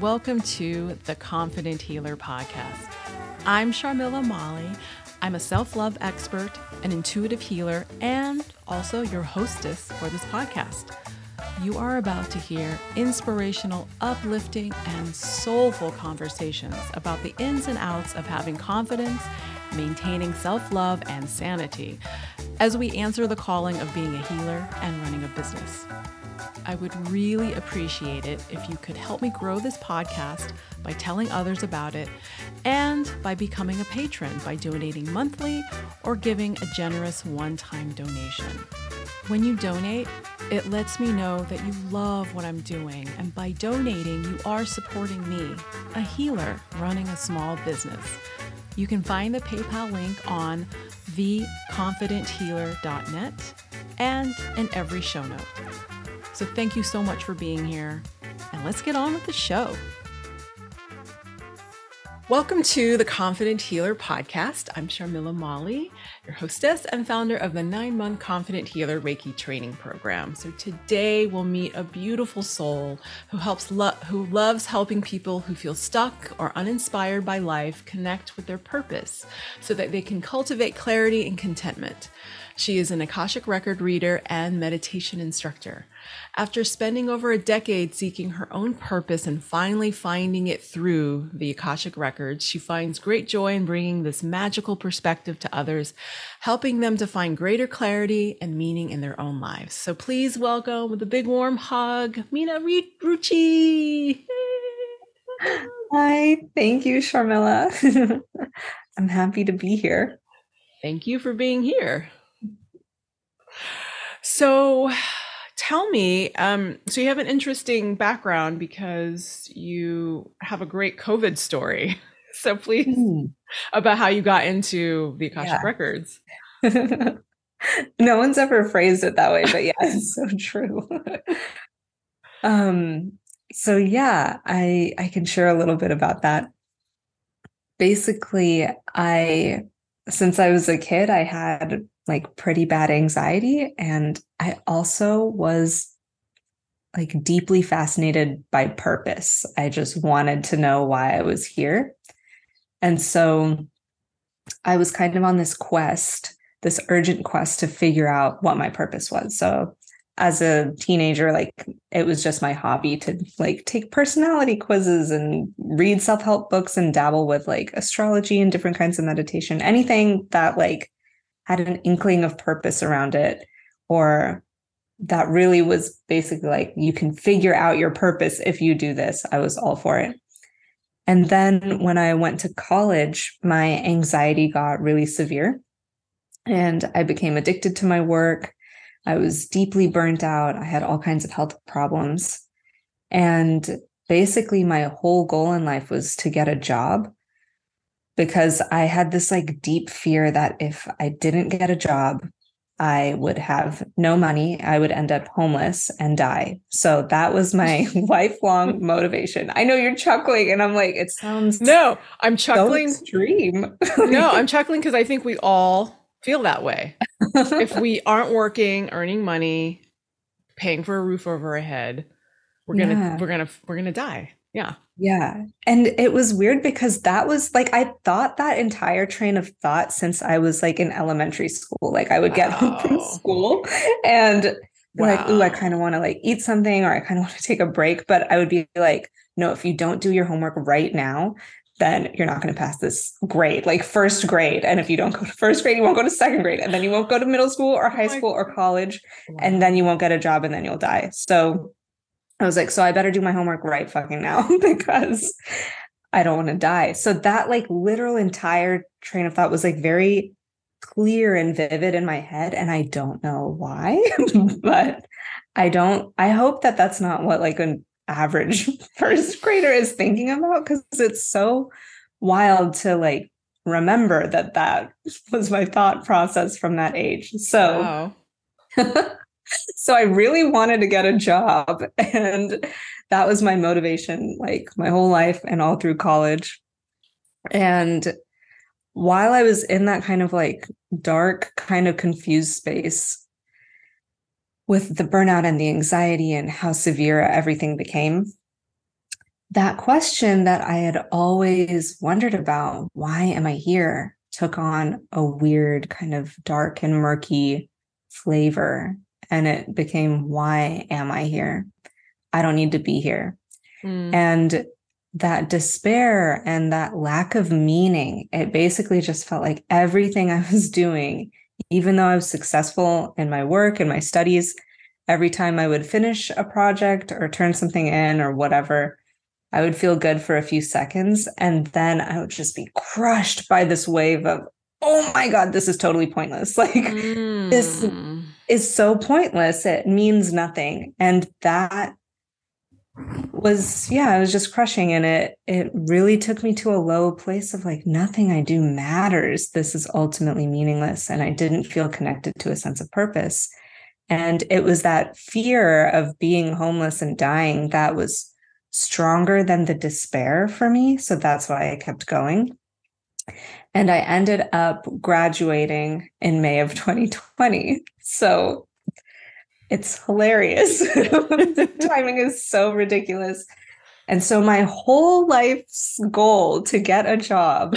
welcome to the Confident Healer podcast. I'm Sharmila Mali. I'm a self-love expert, an intuitive healer, and also your hostess for this podcast. You are about to hear inspirational, uplifting, and soulful conversations about the ins and outs of having confidence, maintaining self-love, and sanity as we answer the calling of being a healer and running a business. I would really appreciate it if you could help me grow this podcast by telling others about it and by becoming a patron by donating monthly or giving a generous one-time donation. When you donate, it lets me know that you love what I'm doing, and by donating, you are supporting me, a healer running a small business. You can find the PayPal link on theconfidenthealer.net and in every show note. So thank you so much for being here, and let's get on with the show. Welcome to the Confident Healer podcast. I'm Sharmila Mali, your hostess and founder of the 9-month Confident Healer Reiki training program. So today we'll meet a beautiful soul who loves helping people who feel stuck or uninspired by life connect with their purpose so that they can cultivate clarity and contentment. She is an Akashic record reader and meditation instructor. After spending over a decade seeking her own purpose and finally finding it through the Akashic records, she finds great joy in bringing this magical perspective to others, helping them to find greater clarity and meaning in their own lives. So please welcome with a big warm hug, Meena Ruchi. Hi, thank you, Sharmila. I'm happy to be here. Thank you for being here. So tell me, so you have an interesting background because you have a great COVID story. So please, about how you got into the Akashic records. No one's ever phrased it that way, but yeah, it's so true. I can share a little bit about that. Basically, since I was a kid, I had like pretty bad anxiety, and I also was like deeply fascinated by purpose. I just wanted to know why I was here. And so I was kind of on this urgent quest to figure out what my purpose was. So as a teenager, like it was just my hobby to like take personality quizzes and read self-help books and dabble with like astrology and different kinds of meditation, anything that like had an inkling of purpose around it, or that really was basically like, you can figure out your purpose if you do this. I was all for it. And then when I went to college, my anxiety got really severe and I became addicted to my work. I was deeply burnt out. I had all kinds of health problems. And basically my whole goal in life was to get a job, because I had this like deep fear that if I didn't get a job, I would have no money. I would end up homeless and die. So that was my lifelong motivation. I know you're chuckling, and I'm like, it sounds I'm chuckling. So extreme. No, I'm chuckling because I think we all feel that way. If we aren't working, earning money, paying for a roof over our head, we're gonna die. Yeah. Yeah. And it was weird because that was like, I thought that entire train of thought since I was like in elementary school. Like I would get home from school and like, ooh, I kind of want to like eat something, or I kind of want to take a break. But I would be like, no, if you don't do your homework right now, then you're not going to pass this grade, like first grade. And if you don't go to first grade, you won't go to second grade. And then you won't go to middle school or high school or college. And then you won't get a job, and then you'll die. So I was like, so I better do my homework right fucking now because I don't want to die. So that like literal entire train of thought was like very clear and vivid in my head. And I don't know why, but I hope that that's not what like an average first grader is thinking about, because it's so wild to like remember that was my thought process from that age. So So I really wanted to get a job, and that was my motivation, like my whole life and all through college. And while I was in that kind of like dark, kind of confused space with the burnout and the anxiety and how severe everything became, that question that I had always wondered about, why am I here, took on a weird kind of dark and murky flavor. And it became, why am I here? I don't need to be here. Mm. And that despair and that lack of meaning, it basically just felt like everything I was doing, even though I was successful in my work and my studies, every time I would finish a project or turn something in or whatever, I would feel good for a few seconds. And then I would just be crushed by this wave of, oh my God, this is totally pointless. Like, this Mm. is so pointless. It means nothing. And that was, yeah, it was just crushing. And it really took me to a low place of like, nothing I do matters. This is ultimately meaningless. And I didn't feel connected to a sense of purpose. And it was that fear of being homeless and dying that was stronger than the despair for me. So that's why I kept going. And I ended up graduating in May of 2020. So it's hilarious. The timing is so ridiculous. And so my whole life's goal to get a job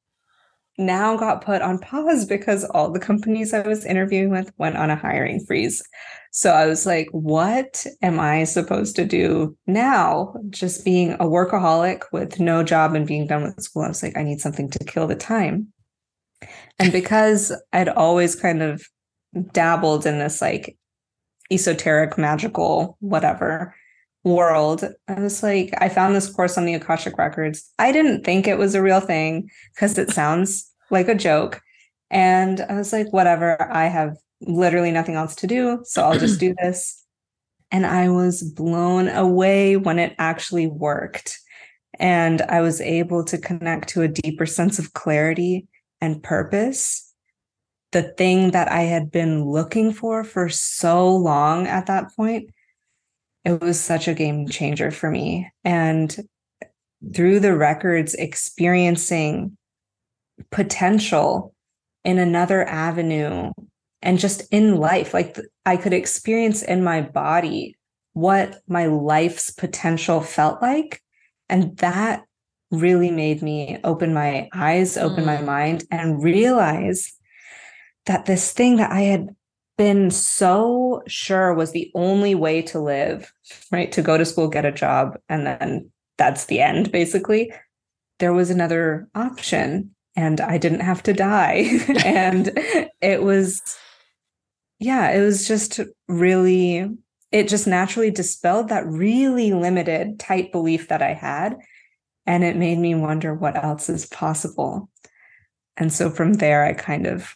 now got put on pause because all the companies I was interviewing with went on a hiring freeze. So I was like, what am I supposed to do now? Just being a workaholic with no job and being done with school. I was like, I need something to kill the time. And because I'd always kind of dabbled in this like esoteric, magical, whatever world, I was like, I found this course on the Akashic Records. I didn't think it was a real thing because it sounds like a joke. And I was like, whatever, I have literally nothing else to do. So I'll just do this. And I was blown away when it actually worked. And I was able to connect to a deeper sense of clarity and purpose, the thing that I had been looking for so long at that point. It was such a game changer for me. And through the records, experiencing potential in another avenue and just in life, like I could experience in my body what my life's potential felt like. And that really made me open my eyes, open my mind, and realize that this thing that I had been so sure was the only way to live, right? To go to school, get a job, and then that's the end, basically. There was another option, and I didn't have to die. And it was, yeah, it was just really, it just naturally dispelled that really limited, tight belief that I had. And it made me wonder what else is possible. And so from there, I kind of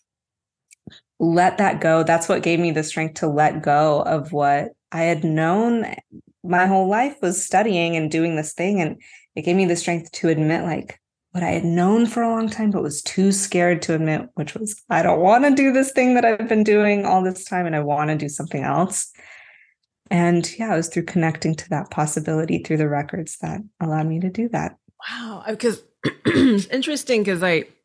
let that go. That's what gave me the strength to let go of what I had known my whole life was studying and doing this thing. And it gave me the strength to admit like what I had known for a long time, but was too scared to admit, which was, I don't want to do this thing that I've been doing all this time. And I want to do something else. And yeah, it was through connecting to that possibility through the records that allowed me to do that. Wow. Because it's interesting because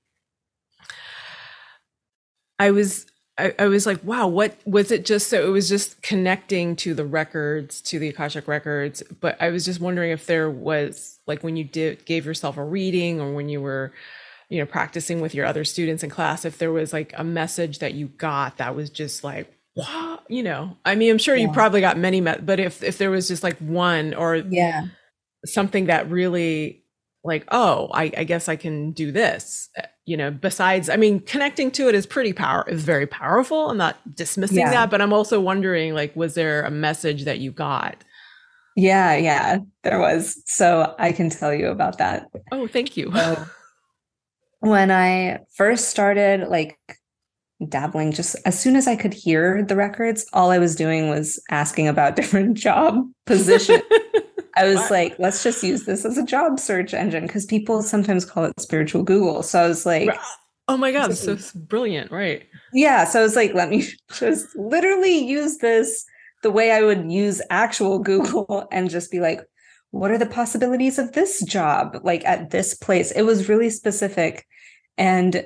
I was like, wow, what was it? Just so it was just connecting to the records, to the Akashic Records. But I was just wondering if there was like when you gave yourself a reading or when you were, practicing with your other students in class, if there was like a message that you got that was just like, wow, I mean, I'm sure you probably got many, but if there was just like one or something that really like, oh, I guess I can do this. Besides, I mean, connecting to it is very powerful. I'm not dismissing that, but I'm also wondering, like, was there a message that you got? Yeah, there was. So I can tell you about that. Oh, thank you. So when I first started like dabbling, just as soon as I could hear the records, all I was doing was asking about different job positions. I was like, let's just use this as a job search engine because people sometimes call it spiritual Google. So I was like, oh my God, so it's brilliant, right? Yeah. So I was like, let me just literally use this the way I would use actual Google and just be like, what are the possibilities of this job? Like at this place, it was really specific. And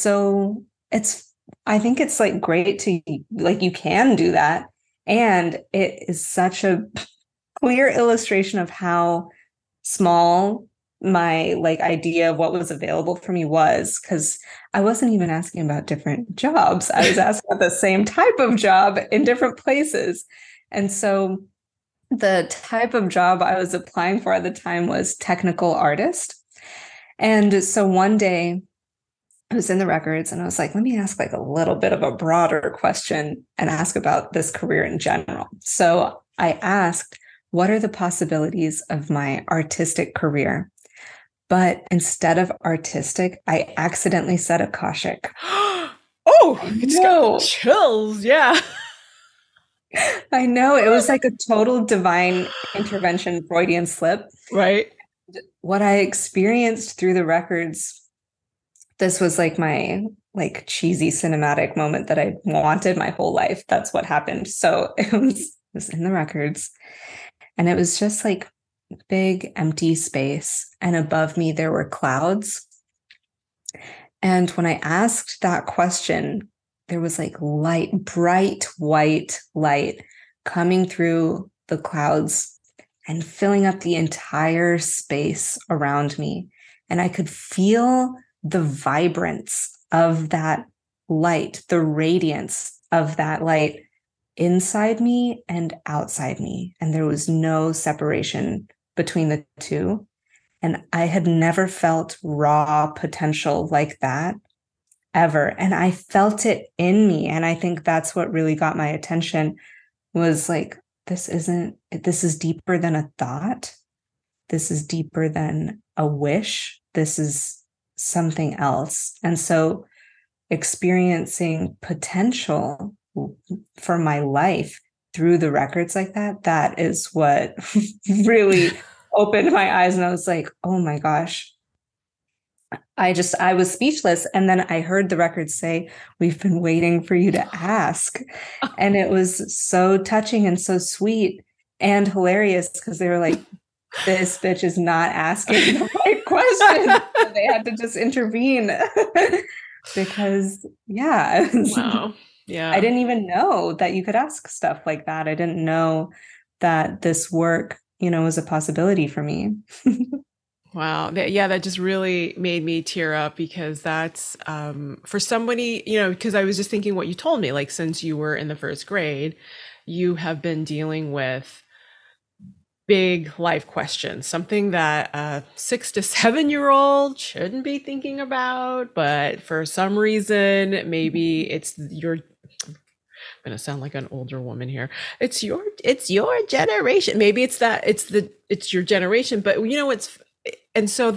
I think it's like great to like, you can do that. And it is such a clear illustration of how small my like idea of what was available for me was, because I wasn't even asking about different jobs. I was asking about the same type of job in different places. And so the type of job I was applying for at the time was technical artist. And so one day I was in the records and I was like, let me ask like a little bit of a broader question and ask about this career in general. So I asked, what are the possibilities of my artistic career? But instead of artistic, I accidentally said Akashic. Oh, it's got No, chills. Yeah. I know. It was like a total divine intervention, Freudian slip. Right. What I experienced through the records, this was like my like cheesy cinematic moment that I wanted my whole life. That's what happened. So it was in the records, and it was just like big empty space, and above me there were clouds. And when I asked that question, there was like light, bright white light coming through the clouds and filling up the entire space around me. And I could feel the vibrance of that light, the radiance of that light inside me and outside me. And there was no separation between the two. And I had never felt raw potential like that ever. And I felt it in me. And I think that's what really got my attention was like, this is deeper than a thought. This is deeper than a wish. This is something else. And so experiencing potential for my life through the records like that, that is what really opened my eyes. And I was like, oh my gosh, I was speechless. And then I heard the records say, we've been waiting for you to ask. And it was so touching and so sweet and hilarious because they were like, this bitch is not asking the right question. So they had to just intervene because, yeah, Wow. Yeah. I didn't even know that you could ask stuff like that. I didn't know that this work, was a possibility for me. Wow. Yeah, that just really made me tear up because that's for somebody, because I was just thinking what you told me, like since you were in the first grade, you have been dealing with big life questions, something that a 6 to 7 year old shouldn't be thinking about, but for some reason, maybe it's your going to sound like an older woman here. It's your generation. Maybe it's your generation, but and so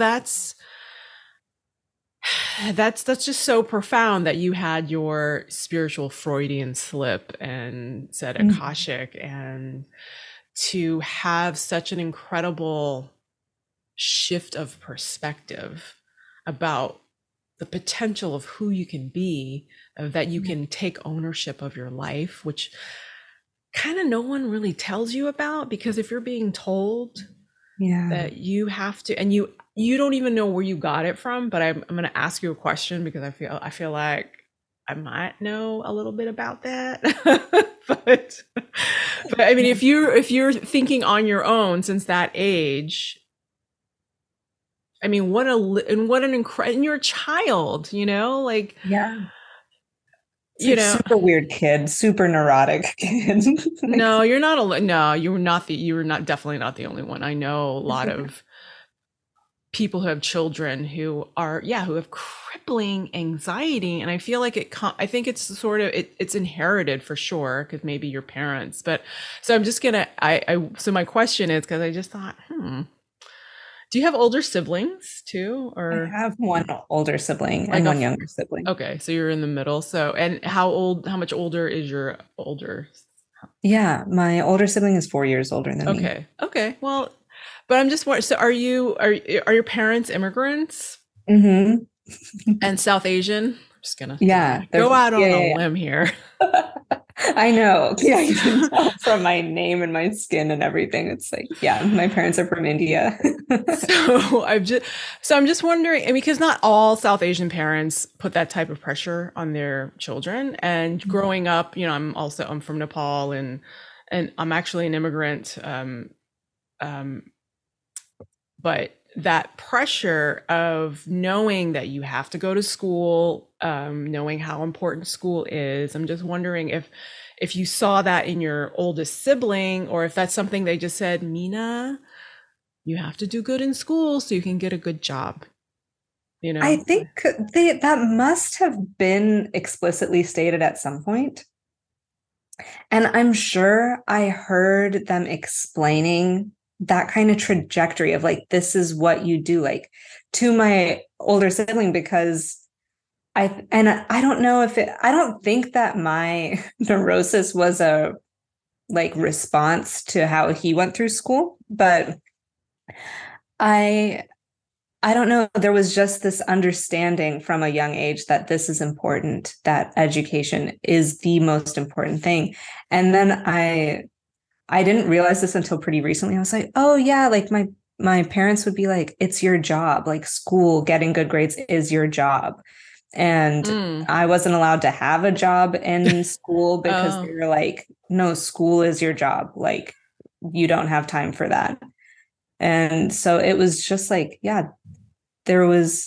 that's just so profound that you had your spiritual Freudian slip and said Akashic, and to have such an incredible shift of perspective about the potential of who you can be, that you can take ownership of your life, which kind of no one really tells you about, because if you're being told that you have to, and you don't even know where you got it from, but I'm going to ask you a question because I feel like I might know a little bit about that. but I mean, if you're thinking on your own since that age, I mean, what an incredible, and you're a child, like, Yeah. Super weird kid, super neurotic kid. No, you're not alone. No, you were not definitely not the only one. I know a lot of people who have children who have crippling anxiety, and I feel like I think it's sort of it's inherited for sure, because maybe your parents. But so I'm just gonna so my question is, because I just thought, do you have older siblings too, or I have one older sibling like and one younger sibling. Okay, so you're in the middle. So, and how much older is your older? Yeah, my older sibling is 4 years older than me. Okay. Well, but I'm just wondering, so are your parents immigrants and South Asian? I'm just gonna go out on a limb here. I know. Yeah, you can tell from my name and my skin and everything. It's like, yeah, my parents are from India. So I'm just wondering, and because not all South Asian parents put that type of pressure on their children. And growing up, I'm from Nepal, and I'm actually an immigrant. but that pressure of knowing that you have to go to school, knowing how important school is. I'm just wondering if you saw that in your oldest sibling, or if that's something they just said, Mina, you have to do good in school so you can get a good job. I think that must have been explicitly stated at some point. And I'm sure I heard them explaining that kind of trajectory of like, this is what you do, like to my older sibling, because I don't know if I don't think that my neurosis was a like response to how he went through school, but I don't know. There was just this understanding from a young age that this is important, that education is the most important thing. And then I didn't realize this until pretty recently. I was like, oh yeah, like my parents would be like, it's your job, like school, getting good grades is your job. And I wasn't allowed to have a job in school because they were like, no, school is your job. Like you don't have time for that. And so it was just like, yeah, there's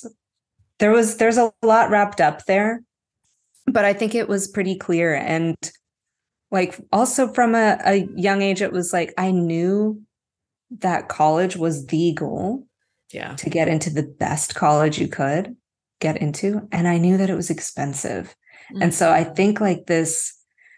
a lot wrapped up there, but I think it was pretty clear. And like also from a young age, it was like I knew that college was the goal, to get into the best college you could get into. And I knew that it was expensive. And so I think like this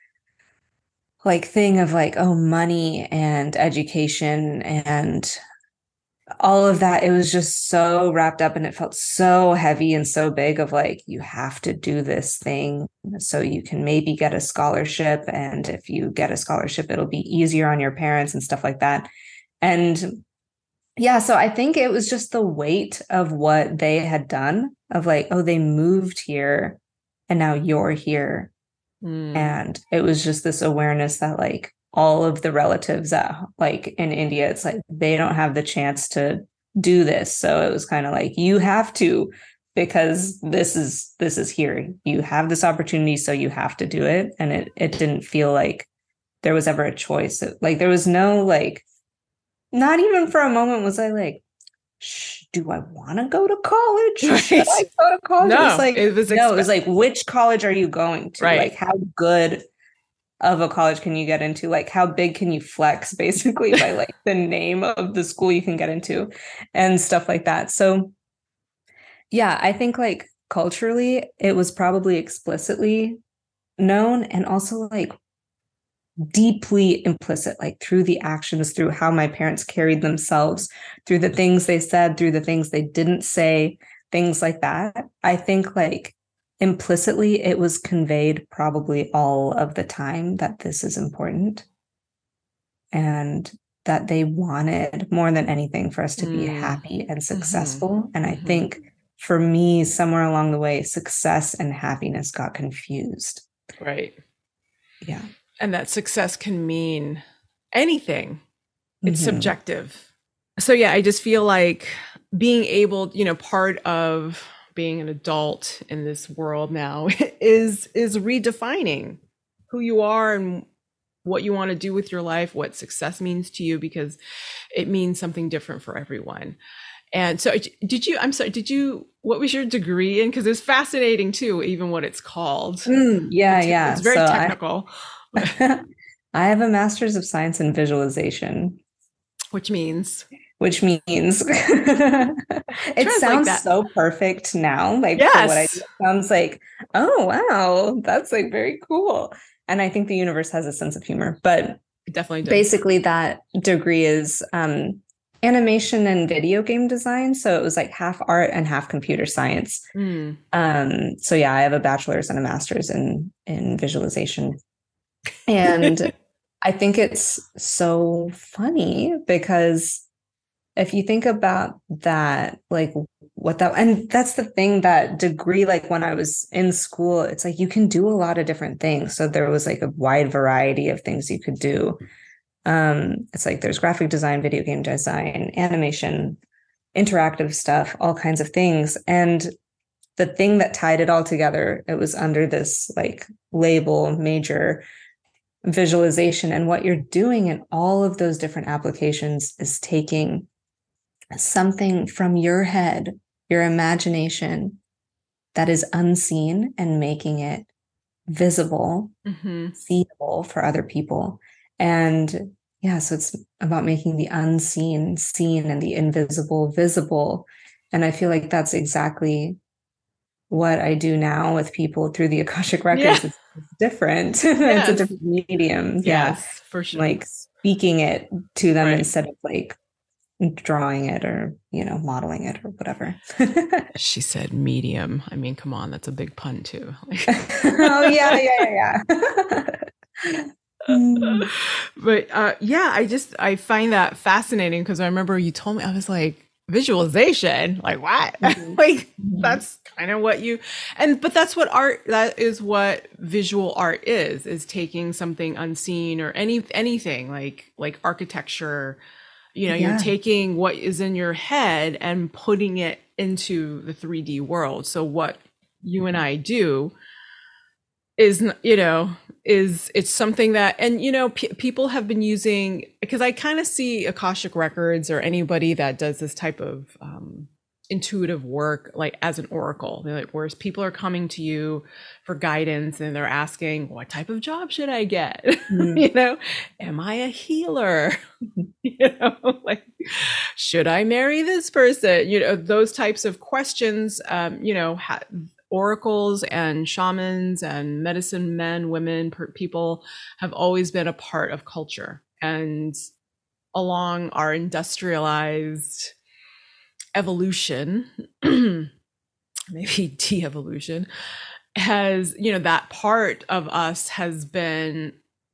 like thing of like, oh, money and education and all of that, it was just so wrapped up and it felt so heavy and so big of like, you have to do this thing so you can maybe get a scholarship. And if you get a scholarship, it'll be easier on your parents and stuff like that. And yeah, so I think it was just the weight of what they had done of like, oh, they moved here and now you're here. And it was just this awareness that like, all of the relatives that like in India, it's like they don't have the chance to do this. So it was kind of like you have to, because this is here. You have this opportunity, so you have to do it. And it didn't feel like there was ever a choice. Like there was no like, not even for a moment was I like, do I want to go to college? Right. Should I go to college? No, it was like it was like, which college are you going to? Right. Like how good of a college can you get into? Like how big can you flex basically by like the name of the school you can get into and stuff like that. So yeah, I think like culturally it was probably explicitly known and also like deeply implicit, like through the actions, through how my parents carried themselves, through the things they said, through the things they didn't say, things like that. I think like implicitly it was conveyed probably all of the time that this is important and that they wanted more than anything for us to be happy and successful. And I think for me, somewhere along the way, success and happiness got confused. Right. Yeah. And that success can mean anything. It's subjective. So yeah, I just feel like being able, part of being an adult in this world now is redefining who you are and what you want to do with your life, what success means to you, because it means something different for everyone. And so what was your degree in? Because it's fascinating too, even what it's called. Yeah. It's very technical. I have a master's of science in visualization. Which means it sounds like so perfect now. Like for what I do, it sounds like, oh wow, that's like very cool. And I think the universe has a sense of humor, but it definitely does. Basically that degree is animation and video game design. So it was like half art and half computer science. So yeah, I have a bachelor's and a master's in visualization. And I think it's so funny because if you think about that, like and that's the thing, that degree, like when I was in school, it's like you can do a lot of different things. So there was like a wide variety of things you could do. It's like there's graphic design, video game design, animation, interactive stuff, all kinds of things. And the thing that tied it all together, it was under this like label, major visualization. And what you're doing in all of those different applications is taking something from your head, your imagination that is unseen and making it visible, seeable for other people. And yeah, so it's about making the unseen seen and the invisible visible. And I feel like that's exactly what I do now with people through the Akashic Yeah. Records. It's different. It's a Yes. different medium. Yeah. Yes, for sure. Like speaking it to them Right. instead of like drawing it or, modeling it or whatever. She said medium. I mean, come on, that's a big pun too. Oh, yeah. Mm. But yeah, I find that fascinating because I remember you told me, I was like, visualization, like what? Like that's kind of what but that's what that is what visual art is taking something unseen or anything like architecture. You're taking what is in your head and putting it into the 3D world. So what you and I do is, it's something that, and people have been using, because I kind of see Akashic Records or anybody that does this type of intuitive work like as an oracle. They're like, whereas people are coming to you for guidance and they're asking, what type of job should I get? Am I a healer? Like, should I marry this person? Those types of questions. Oracles and shamans and medicine men, women, people have always been a part of culture. And along our industrialized evolution, maybe de-evolution, has, that part of us has been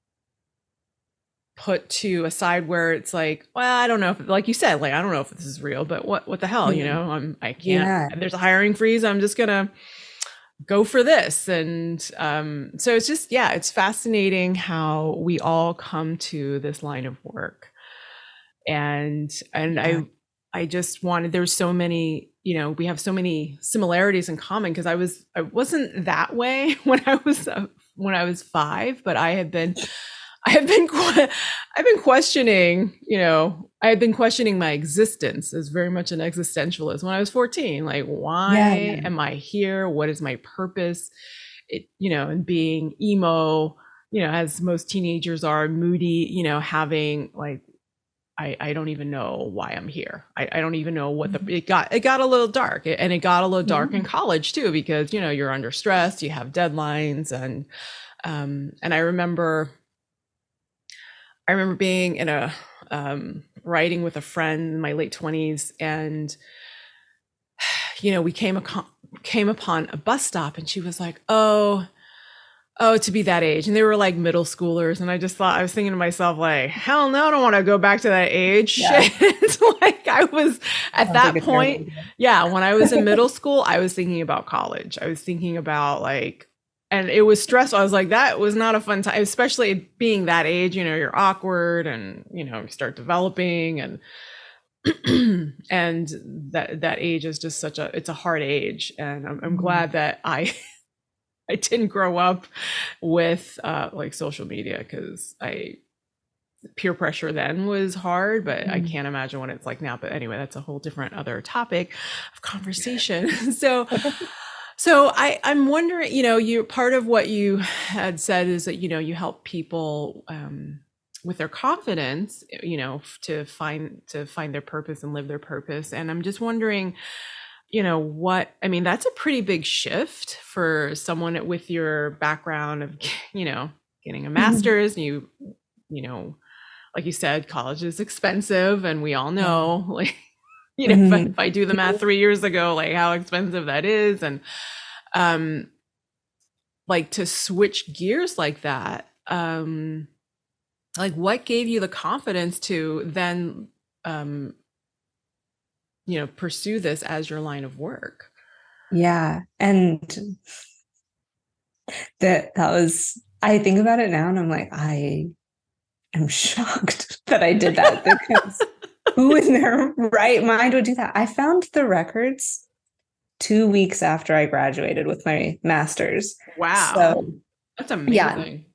put to a side where it's like, well, I don't know if, like you said, like, I don't know if this is real, but what the hell, I can't, there's a hiring freeze. I'm just gonna go for this. And so it's just, it's fascinating how we all come to this line of work. And I just wanted, there's so many, we have so many similarities in common, because I wasn't that way when I was 5, but I've been questioning, I've been questioning my existence as very much an existentialist when I was 14. Like, why am I here? What is my purpose? And being emo, as most teenagers are, moody, having like, I don't even know why I'm here. I don't even know what it got a little dark, and it got a little dark in college too, because, you're under stress, you have deadlines. And I remember being in a riding with a friend in my late 20s, and we came upon a bus stop, and she was like, oh, to be that age. And they were like middle schoolers, and I was thinking to myself, like, hell no, I don't want to go back to that age. It's like I was at that point, when I was in middle school, I was thinking about college. I was thinking about like, and it was stressful. I was like, that was not a fun time, especially being that age. You're awkward, and you start developing, and and that age is just it's a hard age. And I'm glad that I didn't grow up with like social media, because peer pressure then was hard, but I can't imagine what it's like now. But anyway, that's a whole different other topic of conversation. So I'm wondering, you part of what you had said is that, you help people with their confidence, to find their purpose and live their purpose. And I'm just wondering, that's a pretty big shift for someone with your background of, getting a master's, and like you said, college is expensive, and we all know, like, if I do the math 3 years ago, like how expensive that is. And like to switch gears like that, like what gave you the confidence to then, pursue this as your line of work? Yeah. And that was, I think about it now, and I'm like, I am shocked that I did that, because who in their right mind would do that? I found the records 2 weeks after I graduated with my master's. Wow. So, that's amazing.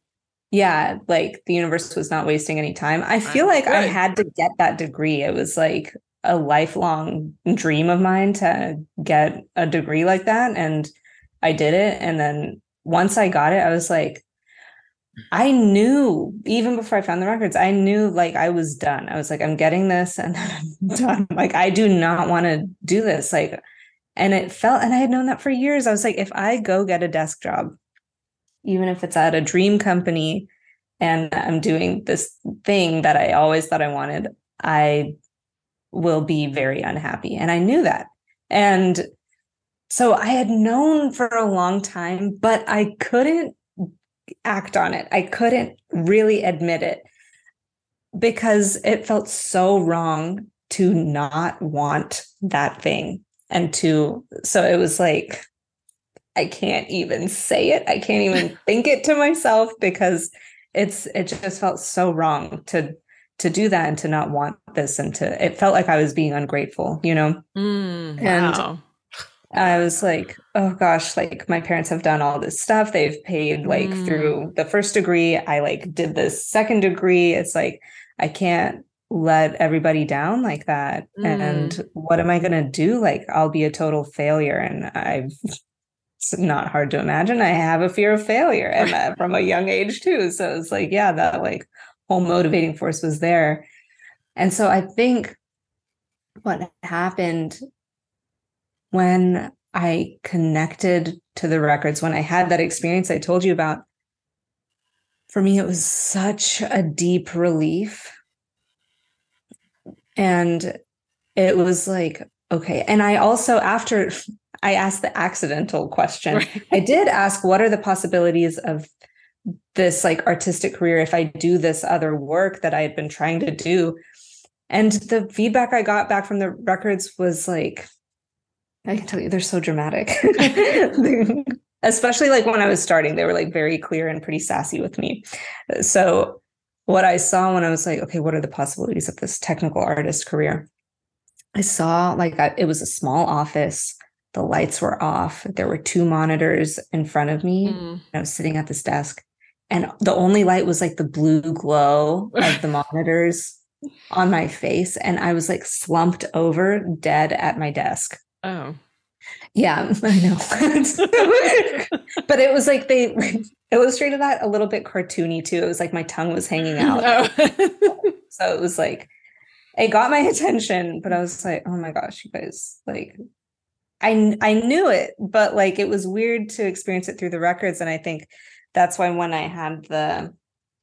Yeah. Like the universe was not wasting any time. I feel like I had to get that degree. It was like a lifelong dream of mine to get a degree like that. And I did it. And then once I got it, I was like, I knew even before I found the records, I knew like I was done. I was like, I'm getting this and then I'm done. Like, I do not want to do this. Like, and it felt, and I had known that for years. I was like, if I go get a desk job, even if it's at a dream company and I'm doing this thing that I always thought I wanted, I will be very unhappy. And I knew that. And so I had known for a long time, but I couldn't act on it. I couldn't really admit it because it felt so wrong to not want that thing. So it was like, I can't even say it. I can't even think it to myself because it just felt so wrong to do that and to not want this. And it felt like I was being ungrateful, you know? Wow. And I was like, oh gosh, like my parents have done all this stuff. They've paid like through the first degree. I like did this second degree. It's like, I can't let everybody down like that. And what am I going to do? Like, I'll be a total failure. And it's not hard to imagine. I have a fear of failure and from a young age too. So it's like, yeah, that like whole motivating force was there. And so I think what happened when I connected to the records, when I had that experience I told you about, for me, it was such a deep relief. And it was like, okay. And I also, after I asked the accidental question, right. I did ask, what are the possibilities of this like artistic career if I do this other work that I had been trying to do? And the feedback I got back from the records was like, I can tell you, they're so dramatic. Especially like when I was starting, they were like very clear and pretty sassy with me. So what I saw when I was like, okay, what are the possibilities of this technical artist career? I saw like it was a small office. The lights were off. There were 2 monitors in front of me. I was sitting at this desk and the only light was like the blue glow of the monitors on my face. And I was like slumped over dead at my desk. Oh. Yeah, I know. But it was like they illustrated that a little bit cartoony too. It was like my tongue was hanging out. Oh. So it was like, it got my attention, but I was like, oh my gosh, you guys, like, I knew it, but like, it was weird to experience it through the records. And I think that's why when I had the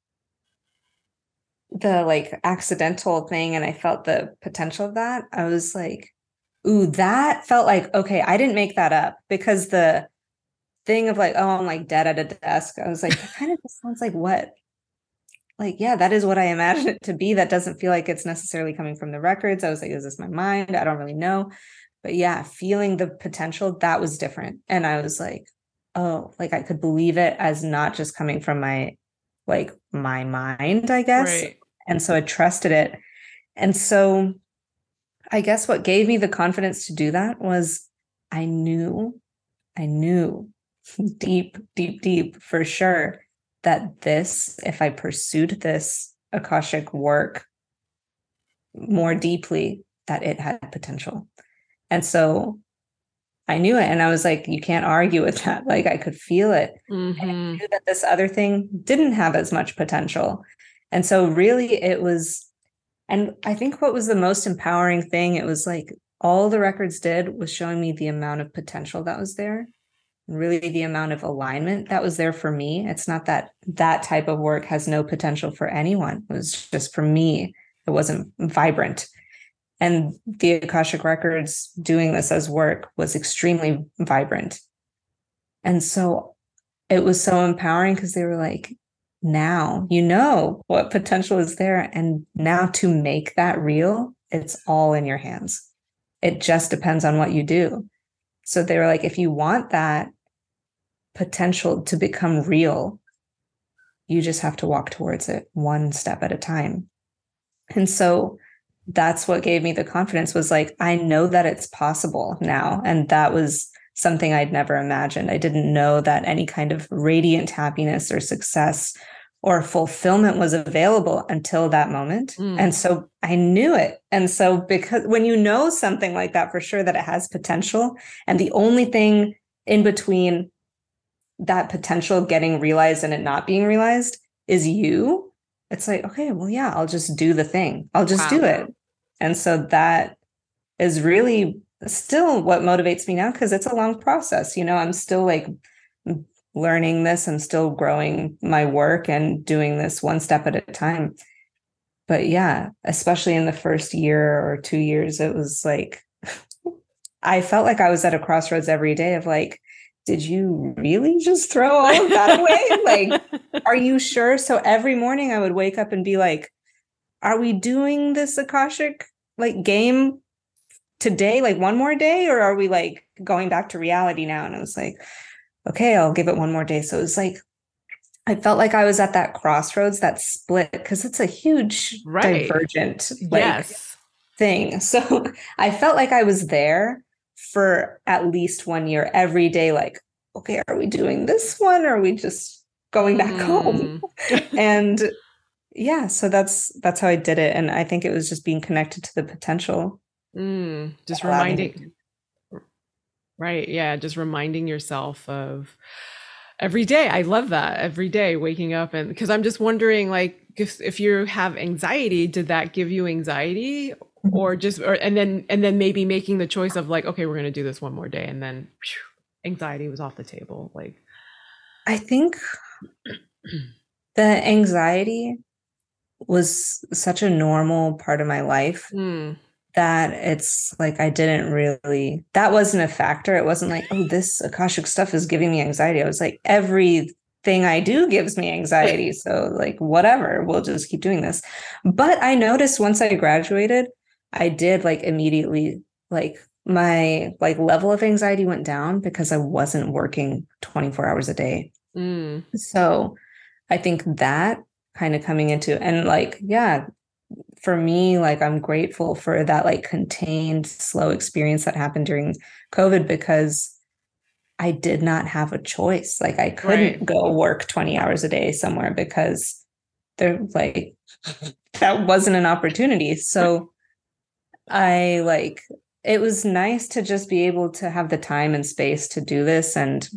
like accidental thing and I felt the potential of that, I was like, ooh, that felt like, okay, I didn't make that up, because the thing of like, oh, I'm like dead at a desk. I was like, that kind of just sounds like what? Like, yeah, that is what I imagine it to be. That doesn't feel like it's necessarily coming from the records. I was like, is this my mind? I don't really know. But yeah, feeling the potential, that was different. And I was like, oh, like I could believe it as not just coming from my mind, I guess. Right. And so I trusted it. And so I guess what gave me the confidence to do that was I knew deep, deep, deep for sure that this, if I pursued this Akashic work more deeply, that it had potential. And so I knew it. And I was like, you can't argue with that. Like I could feel it. And I knew that this other thing didn't have as much potential. And so really it was, and I think what was the most empowering thing, it was like all the records did was showing me the amount of potential that was there. Really the amount of alignment that was there for me. It's not that that type of work has no potential for anyone. It was just for me, it wasn't vibrant. And the Akashic Records doing this as work was extremely vibrant. And so it was so empowering because they were like, now you know what potential is there. And now to make that real, it's all in your hands. It just depends on what you do. So they were like, if you want that potential to become real, you just have to walk towards it one step at a time. And so that's what gave me the confidence, was like, I know that it's possible now. And that was something I'd never imagined. I didn't know that any kind of radiant happiness or success or fulfillment was available until that moment. And so I knew it. And so because when you know something like that for sure that it has potential, and the only thing in between that potential getting realized and it not being realized is you, it's like, okay, well, yeah, I'll just do the thing. I'll just do it. And so that is really still what motivates me now, because it's a long process. I'm still like learning this and still growing my work and doing this one step at a time. But yeah, especially in the first year or 2 years, it was like, I felt like I was at a crossroads every day of like, did you really just throw all of that away? Like, are you sure? So every morning I would wake up and be like, are we doing this Akashic like game today, like one more day, or are we like going back to reality now? And I was like, okay, I'll give it one more day. So it was like, I felt like I was at that crossroads, that split, because it's a huge divergent thing. So I felt like I was there for at least 1 year every day. Like, okay, are we doing this one? Or are we just going back home? And yeah, so that's how I did it. And I think it was just being connected to the potential. Just reminding. Right. Yeah. Just reminding yourself of every day. I love that. Every day waking up. And because I'm just wondering, like, if you have anxiety, did that give you anxiety, or just, and then maybe making the choice of like, okay, we're going to do this one more day. And then anxiety was off the table. Like, I think the anxiety was such a normal part of my life that it's like I didn't really, that wasn't a factor. It wasn't like, oh, this Akashic stuff is giving me anxiety. I was like, everything I do gives me anxiety. So like, whatever, we'll just keep doing this. But I noticed once I graduated, I did like immediately, like my like level of anxiety went down because I wasn't working 24 hours a day. So I think that kind of coming into, and like, yeah, for me, like I'm grateful for that like contained slow experience that happened during COVID, because I did not have a choice. Like I couldn't go work 20 hours a day somewhere because they're like, that wasn't an opportunity. So I like, it was nice to just be able to have the time and space to do this. And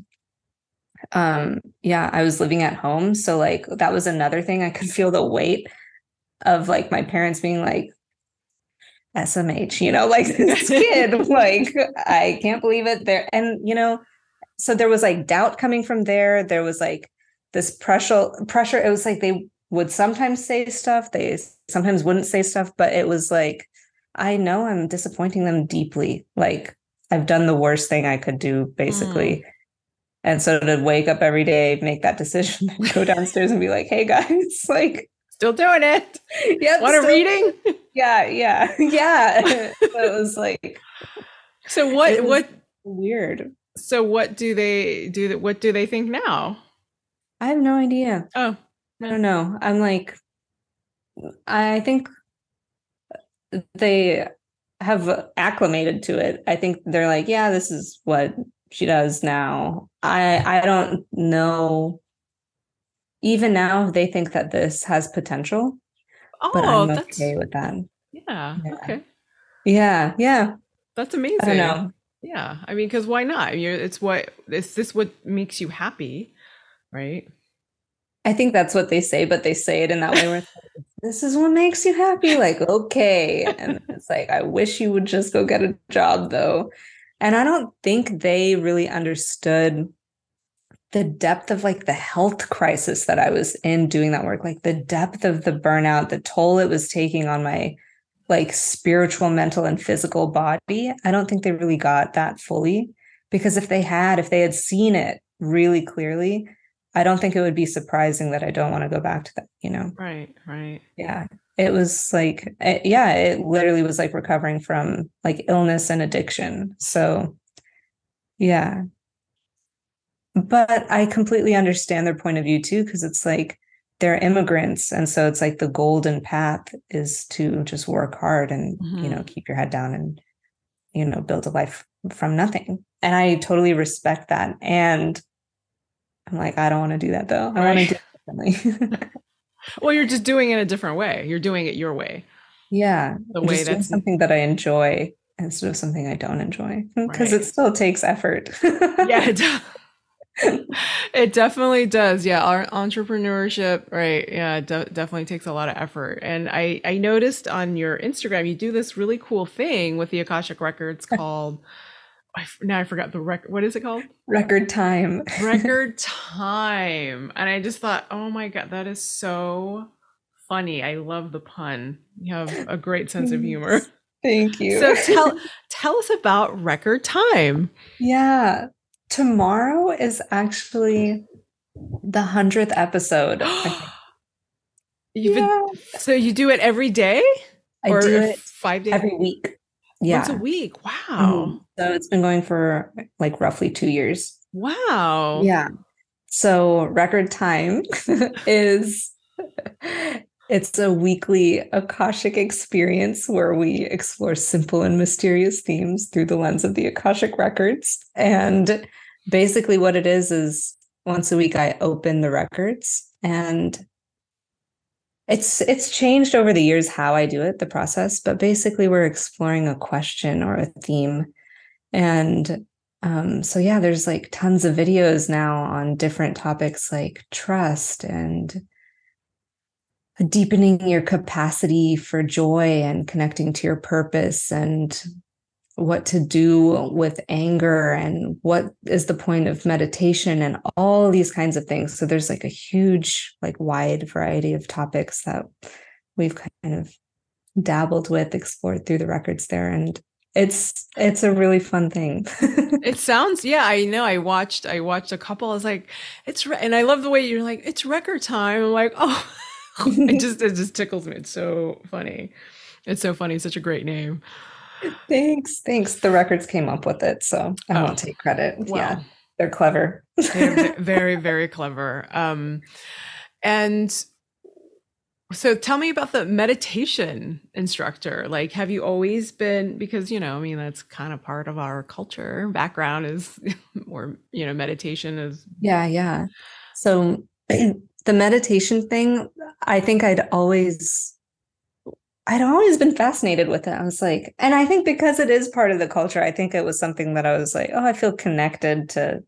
yeah, I was living at home. So like, that was another thing. I could feel the weight of like my parents being like, SMH, like this kid, like, I can't believe it there. And, so there was like doubt coming from there. There was like this pressure. It was like, they would sometimes say stuff. They sometimes wouldn't say stuff, but it was like, I know I'm disappointing them deeply. Like I've done the worst thing I could do, basically. And so to wake up every day, make that decision, go downstairs and be like, hey guys, like, still doing it. Yeah. Want a reading? Yeah. So it was like, so what weird. So what do they do? What do they think now? I have no idea. Oh, I don't know. I'm like, I think they have acclimated to it. I think they're like, yeah, this is what she does now. I don't know. Even now, they think that this has potential. But I'm okay with that. Yeah. Okay. Yeah. That's amazing. I don't know. Yeah. I mean, because why not? Is this what makes you happy, right? I think that's what they say, but they say it in that way where it's like, this is what makes you happy. Like, okay. And it's like, I wish you would just go get a job though. And I don't think they really understood the depth of like the health crisis that I was in doing that work, like the depth of the burnout, the toll it was taking on my like spiritual, mental, and physical body. I don't think they really got that fully, because if they had seen it really clearly, I don't think it would be surprising that I don't want to go back to that, Right. Yeah. It was like, it literally was like recovering from like illness and addiction. So yeah. But I completely understand their point of view too, because it's like they're immigrants. And so it's like the golden path is to just work hard and, keep your head down and, build a life from nothing. And I totally respect that. And I'm like, I don't want to do that though. I want to do Well, you're just doing it a different way. You're doing it your way. Yeah, The I'm way just doing that's something that I enjoy instead of something I don't enjoy because right. it still takes effort. Yeah, it definitely does. Yeah, our entrepreneurship, right? Yeah, it definitely takes a lot of effort. And I noticed on your Instagram you do this really cool thing with the Akashic Records called now I forgot the record. What is it called? Record time. Record time. And I just thought, oh my God, that is so funny. I love the pun. You have a great sense of humor. Thank you. So tell us about Record Time. Yeah. Tomorrow is actually the 100th episode. You've been Yeah. so you do it every day I or do if it 5 days every week. once a Yeah. week. Wow. Mhm. So it's been going for like roughly 2 years. Wow. Yeah. So record time is it's a weekly Akashic experience where we explore simple and mysterious themes through the lens of the Akashic records. And basically what it is once a week I open the records, and it's changed over the years how I do it, the process, but basically we're exploring a question or a theme. And so yeah, there's like tons of videos now on different topics like trust and deepening your capacity for joy and connecting to your purpose, and what to do with anger and what is the point of meditation and all these kinds of things. So there's like a huge, like wide variety of topics that we've kind of dabbled with, explored through the records there. And it's a really fun thing. It sounds, yeah, I know. I watched a couple. I was like, and I love the way you're like, it's record time. I'm like, oh, it just tickles me. It's so funny. It's so funny. Such a great name. Thanks. The records came up with it, so I Oh, won't take credit. Yeah, well, they're clever. they're very, very clever. And so tell me about the meditation instructor. Like, have you always been, because, I mean, that's kind of part of our culture background is, or, meditation is. Yeah. So the meditation thing, I think I'd always been fascinated with it. I was like, and I think because it is part of the culture, I think it was something that I was like, oh, I feel connected to,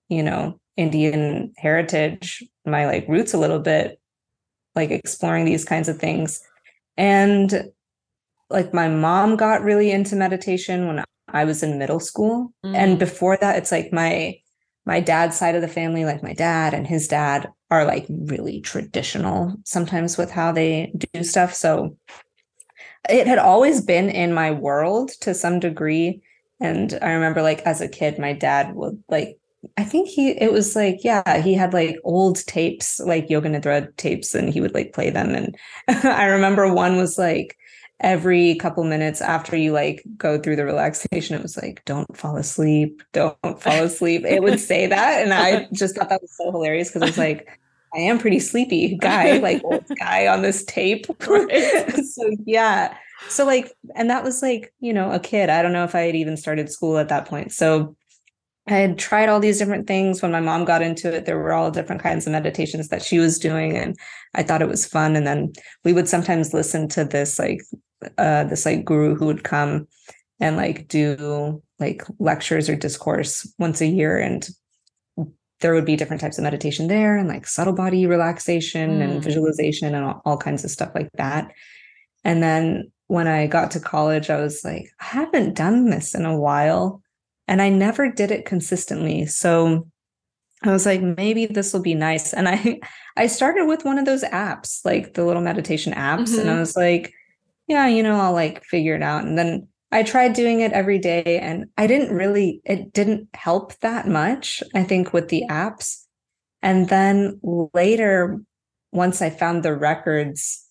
Indian heritage, my like roots a little bit, like exploring these kinds of things. And like my mom got really into meditation when I was in middle school. And Mm, before that, it's like my dad's side of the family, like my dad and his dad are like really traditional sometimes with how they do stuff. So it had always been in my world to some degree. And I remember like as a kid, my dad would like, I think it was like, yeah, he had like old tapes, like Yoga Nidra tapes, and he would like play them. And I remember one was like every couple minutes after you like go through the relaxation, it was like, don't fall asleep, don't fall asleep. It would say that. And I just thought that was so hilarious because I was like, I am pretty sleepy guy, like old guy on this tape. right. So yeah. So like, and that was like, a kid. I don't know if I had even started school at that point. So I had tried all these different things. When my mom got into it, there were all different kinds of meditations that she was doing. And I thought it was fun. And then we would sometimes listen to this like guru who would come and like do like lectures or discourse once a year. And there would be different types of meditation there, and like subtle body relaxation and Mm. visualization and all kinds of stuff like that. And then when I got to college, I was like, I haven't done this in a while. And I never did it consistently. So I was like, maybe this will be nice. And I started with one of those apps, like the little meditation apps. And I Hmm. was like, yeah, I'll like figure it out. And then I tried doing it every day, and it didn't help that much, I think, with the apps. And then later, once I found the records,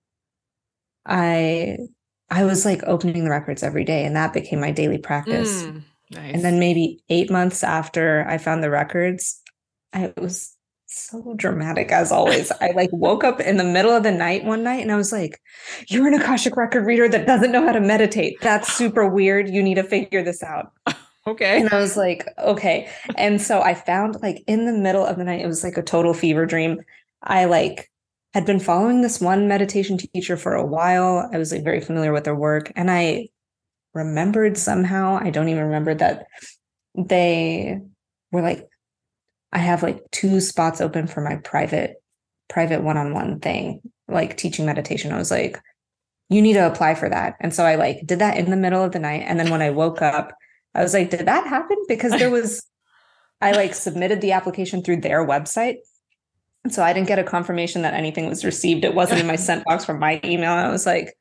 I I was like opening the records every day, and that became my daily practice. Mm. And then Nice. maybe 8 months after I found the records, I was so dramatic as always. I like woke up in the middle of the night one night and I was like, you're an Akashic record reader that doesn't know how to meditate. That's super weird. You need to figure this out. Okay. And I was like, okay. And so I found like in the middle of the night, it was like a total fever dream. I like had been following this one meditation teacher for a while. I was like very familiar with their work, and I remembered somehow, I don't even remember, that they were like, I have like 2 spots open for my private one-on-one thing, like teaching meditation. I was like, you need to apply for that. And so I like did that in the middle of the night. And then when I woke up, I was like, did that happen? Because I like submitted the application through their website. And so I didn't get a confirmation that anything was received. It wasn't in my sent box from my email. I was like,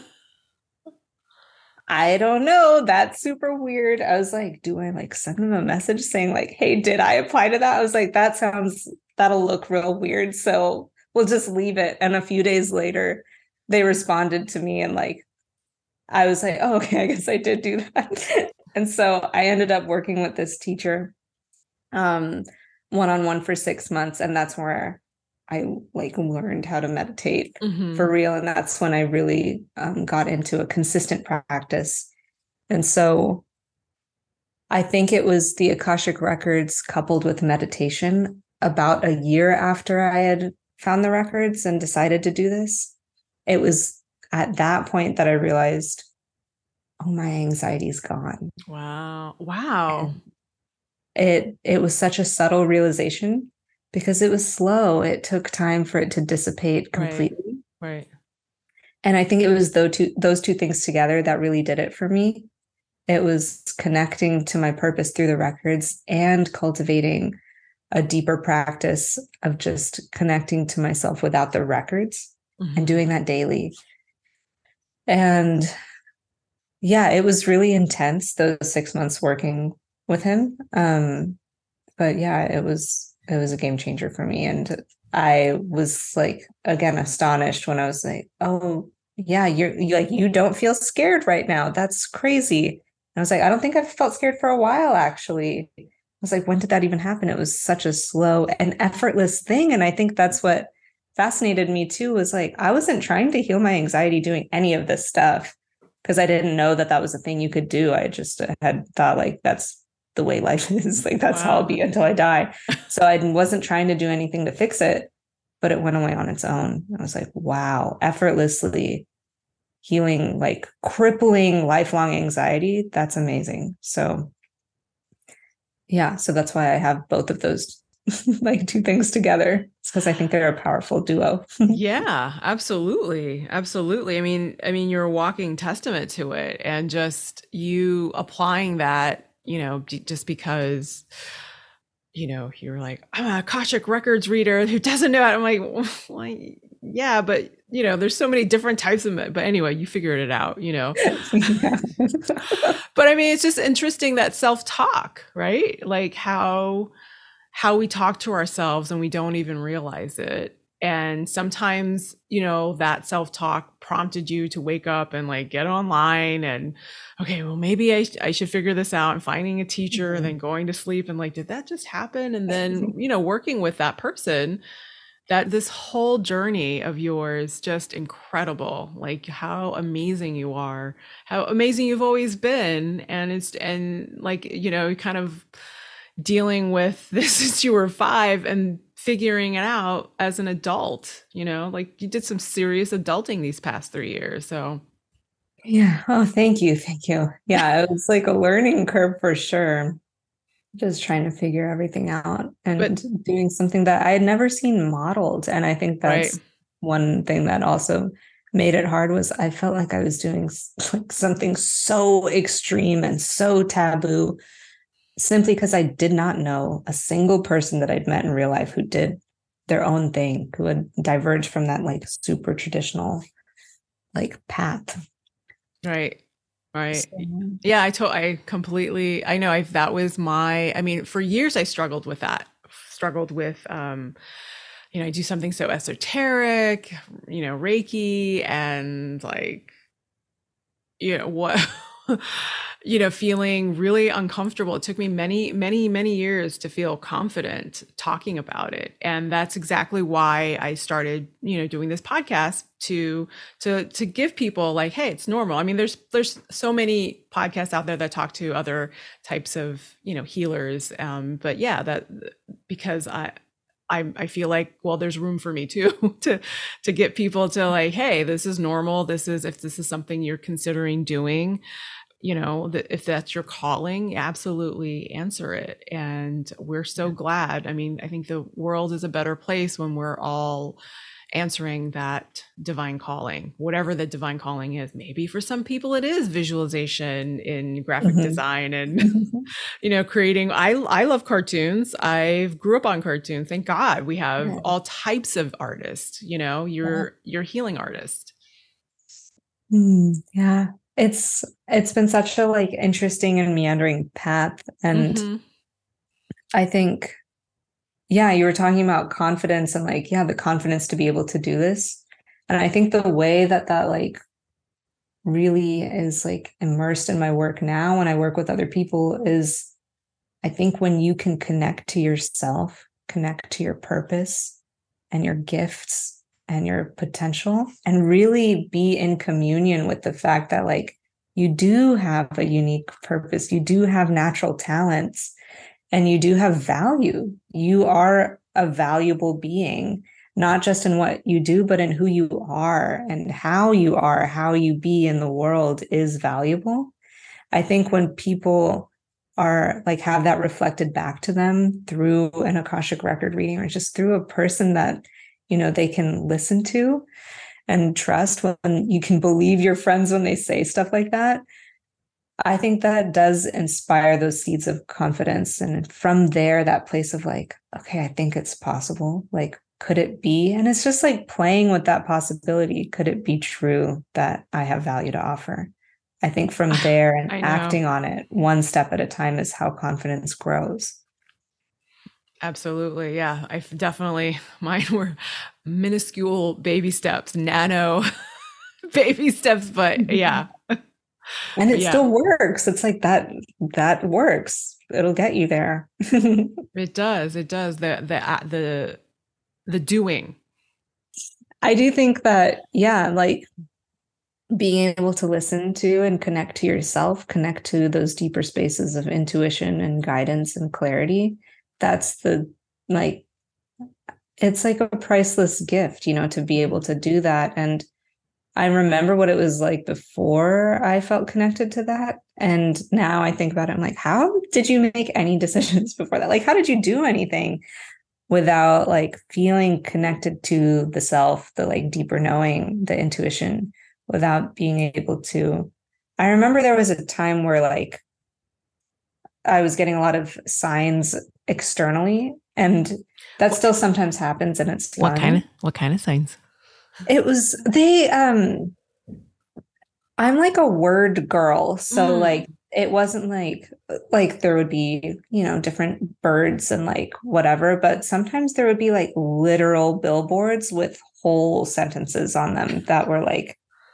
I don't know. That's super weird. I was like, do I like send them a message saying like, hey, did I apply to that? I was like, that'll look real weird. So we'll just leave it. And a few days later, they responded to me and like, I was like, oh, okay, I guess I did do that. And so I ended up working with this teacher one-on-one for 6 months. And that's where I like learned how to meditate for real. And that's when I really got into a consistent practice. And so I think it was the Akashic Records coupled with meditation about a year after I had found the records and decided to do this. It was at that point that I realized, oh, my anxiety's gone. Wow. Wow. It was such a subtle realization because it was slow. It took time for it to dissipate completely. Right. And I think it was those two things together that really did it for me. It was connecting to my purpose through the records and cultivating a deeper practice of just connecting to myself without the records and doing that daily. And yeah, it was really intense, those 6 months working with him. But yeah, it was a game changer for me. And I was like, again, astonished when I was like, oh yeah, you're like, you don't feel scared right now. That's crazy. And I was like, I don't think I've felt scared for a while, actually. I was like, when did that even happen? It was such a slow and effortless thing. And I think that's what fascinated me too, was like, I wasn't trying to heal my anxiety doing any of this stuff because I didn't know that that was a thing you could do. I just had thought like, that's the way life is. Like, that's how I'll be until I die. So I wasn't trying to do anything to fix it, but it went away on its own. I was like, wow, effortlessly healing like crippling lifelong anxiety. That's amazing. So yeah, so that's why I have both of those like two things together. It's because I think they're a powerful duo. Yeah, absolutely. Absolutely. I mean, you're a walking testament to it, and just you applying that, just because, you're like, I'm a Akashic Records reader who doesn't know it. I'm like, well, yeah, but there's so many different types of it. But anyway, you figured it out, Yeah. But I mean, it's just interesting that self-talk, right? Like how we talk to ourselves and we don't even realize it. And sometimes, that self-talk prompted you to wake up and like get online and, okay, well, maybe I should figure this out, and finding a teacher and then going to sleep and like, did that just happen? And then, working with that person, that this whole journey of yours, just incredible. Like how amazing you are, how amazing you've always been. And like, kind of dealing with this since you were 5 and figuring it out as an adult, like you did some serious adulting these past 3 years. So yeah. Oh, thank you. Thank you. Yeah, it was like a learning curve for sure. Just trying to figure everything out and doing something that I had never seen modeled. And I think that's one thing that also made it hard, was I felt like I was doing like something so extreme and so taboo, simply because I did not know a single person that I'd met in real life who did their own thing, who had diverged from that like super traditional like path. Right. So, yeah, I completely, I know that was I mean, for years I struggled with that, I do something so esoteric, Reiki, and like, what, feeling really uncomfortable. It took me many, many, many years to feel confident talking about it. And that's exactly why I started, doing this podcast to give people like, hey, it's normal. I mean, there's so many podcasts out there that talk to other types of, healers. But yeah, that because I feel like, well, there's room for me too to get people to like, hey, this is normal. This is, if this is something you're considering doing, if that's your calling, absolutely answer it. And we're so glad. I mean, I think the world is a better place when we're all answering that divine calling, whatever the divine calling is. Maybe for some people it is visualization in graphic design and creating. I love cartoons. I grew up on cartoons. Thank God we have all types of artists. You're healing artist. Yeah. It's been such a like interesting and meandering path. And I think, yeah, you were talking about confidence and like, yeah, the confidence to be able to do this. And I think the way that like really is like immersed in my work now when I work with other people is, I think when you can connect to yourself, connect to your purpose and your gifts and your potential, and really be in communion with the fact that like you do have a unique purpose, you do have natural talents, and you do have value. You are a valuable being, not just in what you do, but in who you are and how you be in the world is valuable. I think when people are like have that reflected back to them through an Akashic record reading or just through a person that they can listen to and trust, when you can believe your friends when they say stuff like that, I think that does inspire those seeds of confidence. And from there, that place of like, okay, I think it's possible. Like, could it be? And it's just like playing with that possibility. Could it be true that I have value to offer? I think from there and acting on it one step at a time is how confidence grows. Absolutely. Yeah. Mine were minuscule baby steps, nano baby steps, but yeah. And it still works. It's like that works. It'll get you there. It does. The doing. I do think that, yeah, like being able to listen to and connect to yourself, connect to those deeper spaces of intuition and guidance and clarity. That's it's like a priceless gift, to be able to do that. And I remember what it was like before I felt connected to that. And now I think about it, I'm like, how did you make any decisions before that? Like, how did you do anything without like feeling connected to the self, the like deeper knowing, the intuition, without being able to? I remember there was a time where like I was getting a lot of signs externally, and that still sometimes happens, and it's fun. What kind of signs? It was I'm like a word girl. So like it wasn't like there would be, different birds and like whatever, but sometimes there would be like literal billboards with whole sentences on them that were like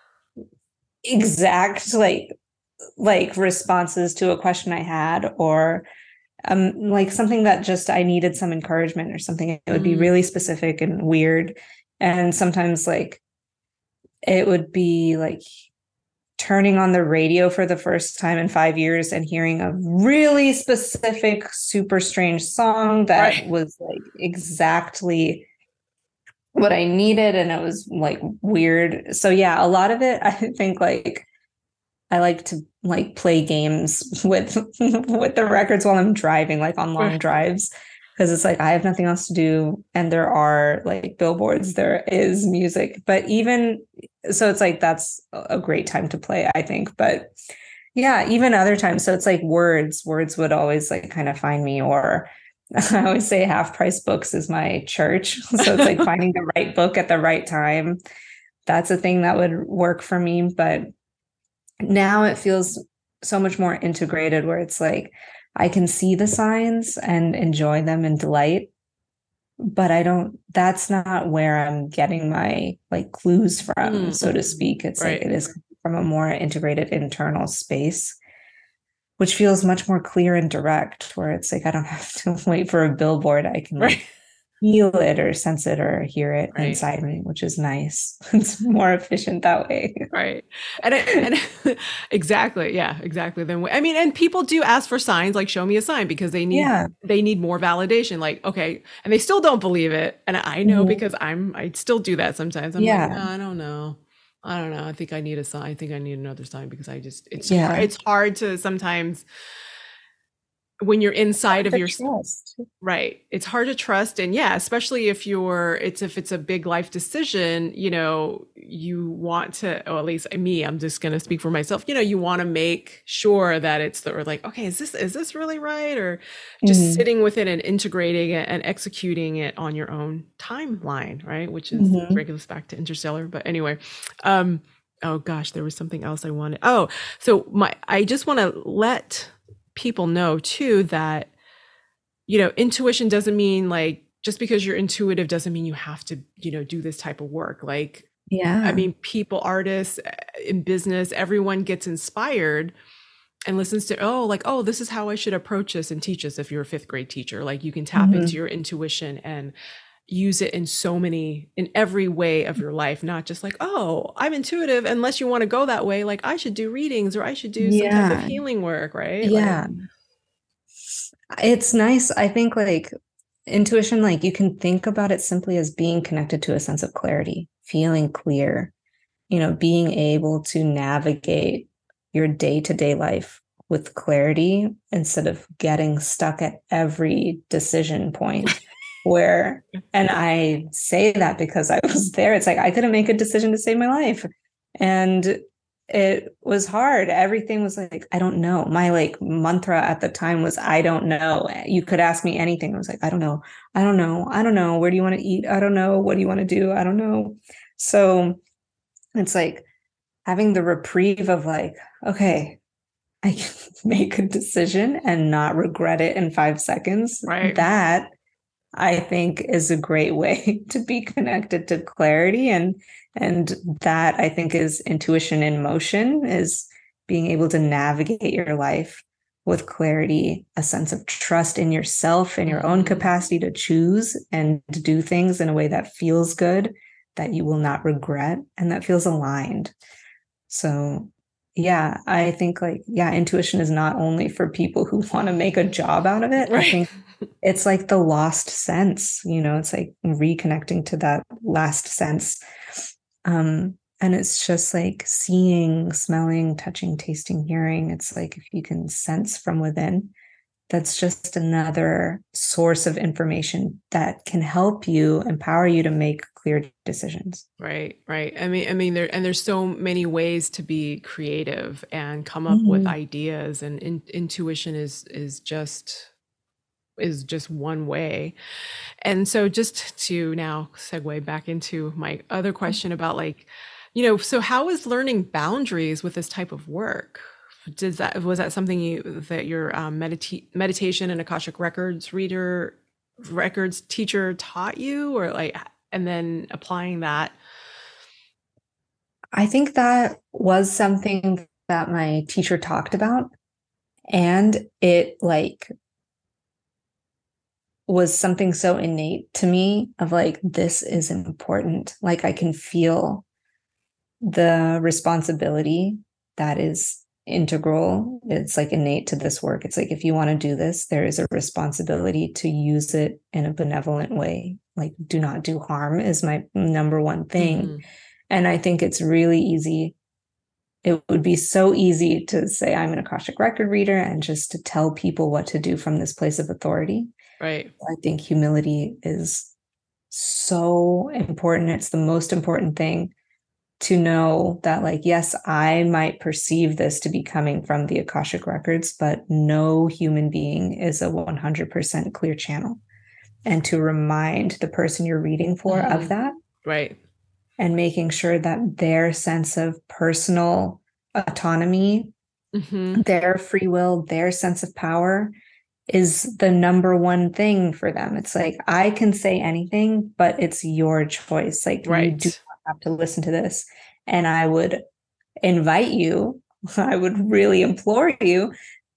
exact like responses to a question I had, or like something that just I needed some encouragement or something. It would be really specific and weird. And sometimes like it would be like turning on the radio for the first time in 5 years and hearing a really specific, super strange song that was like exactly what I needed. And it was like weird. So yeah, a lot of it, I think like I like to like play games with the records while I'm driving, like on long drives. Because it's like I have nothing else to do, and there are like billboards, there is music, but even so, it's like that's a great time to play, I think. But yeah, even other times, so it's like words would always like kind of find me, or I always say Half Price Books is my church, so it's like finding the right book at the right time. That's a thing that would work for me. But now it feels so much more integrated, where it's like I can see the signs and enjoy them and delight, but that's not where I'm getting my like clues from, so to speak. It's like it is from a more integrated internal space, which feels much more clear and direct, where it's like I don't have to wait for a billboard. I can feel it or sense it or hear it Right. inside me, which is nice. It's more efficient that way. Right. And exactly. Yeah, exactly. Then I mean, and people do ask for signs, like show me a sign, because Yeah. they need more validation. Like, okay, and they still don't believe it. And I know, Mhm. because I still do that sometimes. I'm like, Yeah. no, I don't know. I don't know. I think I need a sign. I think I need another sign, because Yeah. it's hard to sometimes, when you're inside of The your. trust. Right. It's hard to trust. And yeah, especially if it's a big life decision, you want to, or at least me, I'm just going to speak for myself, you want to make sure that or like, okay, is this really right? Or just Hmm. sitting with it and integrating it and executing it on your own timeline, right? Which is Hmm. brings us back to Interstellar. But anyway, oh gosh, there was something else I wanted. Oh, so I just want to let people know too that intuition doesn't mean, like, just because you're intuitive doesn't mean you have to, do this type of work. Like, I Yeah. mean, people, artists, in business, everyone gets inspired and listens to, oh, like, oh, this is how I should approach this and teach this. If you're a fifth grade teacher, like, you can tap into Hmm. your intuition and use it in every way of your life, not just like, oh, I'm intuitive, unless you want to go that way. Like, I should do readings, or I should do some type of Yeah. healing work, right? Like, Yeah. It's nice. I think like intuition, like you can think about it simply as being connected to a sense of clarity, feeling clear, being able to navigate your day-to-day life with clarity instead of getting stuck at every decision point where, and I say that because I was there. It's like I couldn't make a decision to save my life. And it was hard. Everything was like, I don't know. My like mantra at the time was, I don't know. You could ask me anything. I was like, I don't know. I don't know. I don't know. Where do you want to eat? I don't know. What do you want to do? I don't know. So it's like having the reprieve of like, okay, I can make a decision and not regret it in 5 seconds. right. That I think is a great way to be connected to clarity. And that I think is intuition in motion, is being able to navigate your life with clarity, a sense of trust in yourself and your own Mhm. capacity to choose and to do things in a way that feels good, that you will not regret, and that feels aligned. So yeah, I think like, yeah, intuition is not only for people who want to make a job out of it. I Right. think it's like the lost sense, it's like reconnecting to that last sense. And it's just like seeing, smelling, touching, tasting, hearing. It's like if you can sense from within, that's just another source of information that can help you, empower you to make clear decisions. Right, right. I mean, there's so many ways to be creative and come up with Mhm. ideas, and intuition is just one way. And so, just to now segue back into my other question about, like, so how is learning boundaries with this type of work? Was that something that your meditation and Akashic records teacher taught you, or like, and then applying that? I think that was something that my teacher talked about. And it like was something so innate to me of like, this is important. Like I can feel the responsibility that is integral. It's like innate to this work. It's like, if you want to do this, there is a responsibility to use it in a benevolent way. Like, do not do harm is my number one thing. Hmm. And I think it's really easy. It would be so easy to say, I'm an Akashic record reader, and just to tell people what to do from this place of authority. Right. I think humility is so important. It's the most important thing, to know that, like, yes, I might perceive this to be coming from the Akashic records, but no human being is a 100% clear channel. And to remind the person you're reading for of Hmm. that, Right. and making sure that their sense of personal autonomy, Hmm. their free will, their sense of power is the number one thing for them. It's like, I can say anything, but it's your choice. Like, you do Right. not have to listen to this. And I would invite you, I would really implore you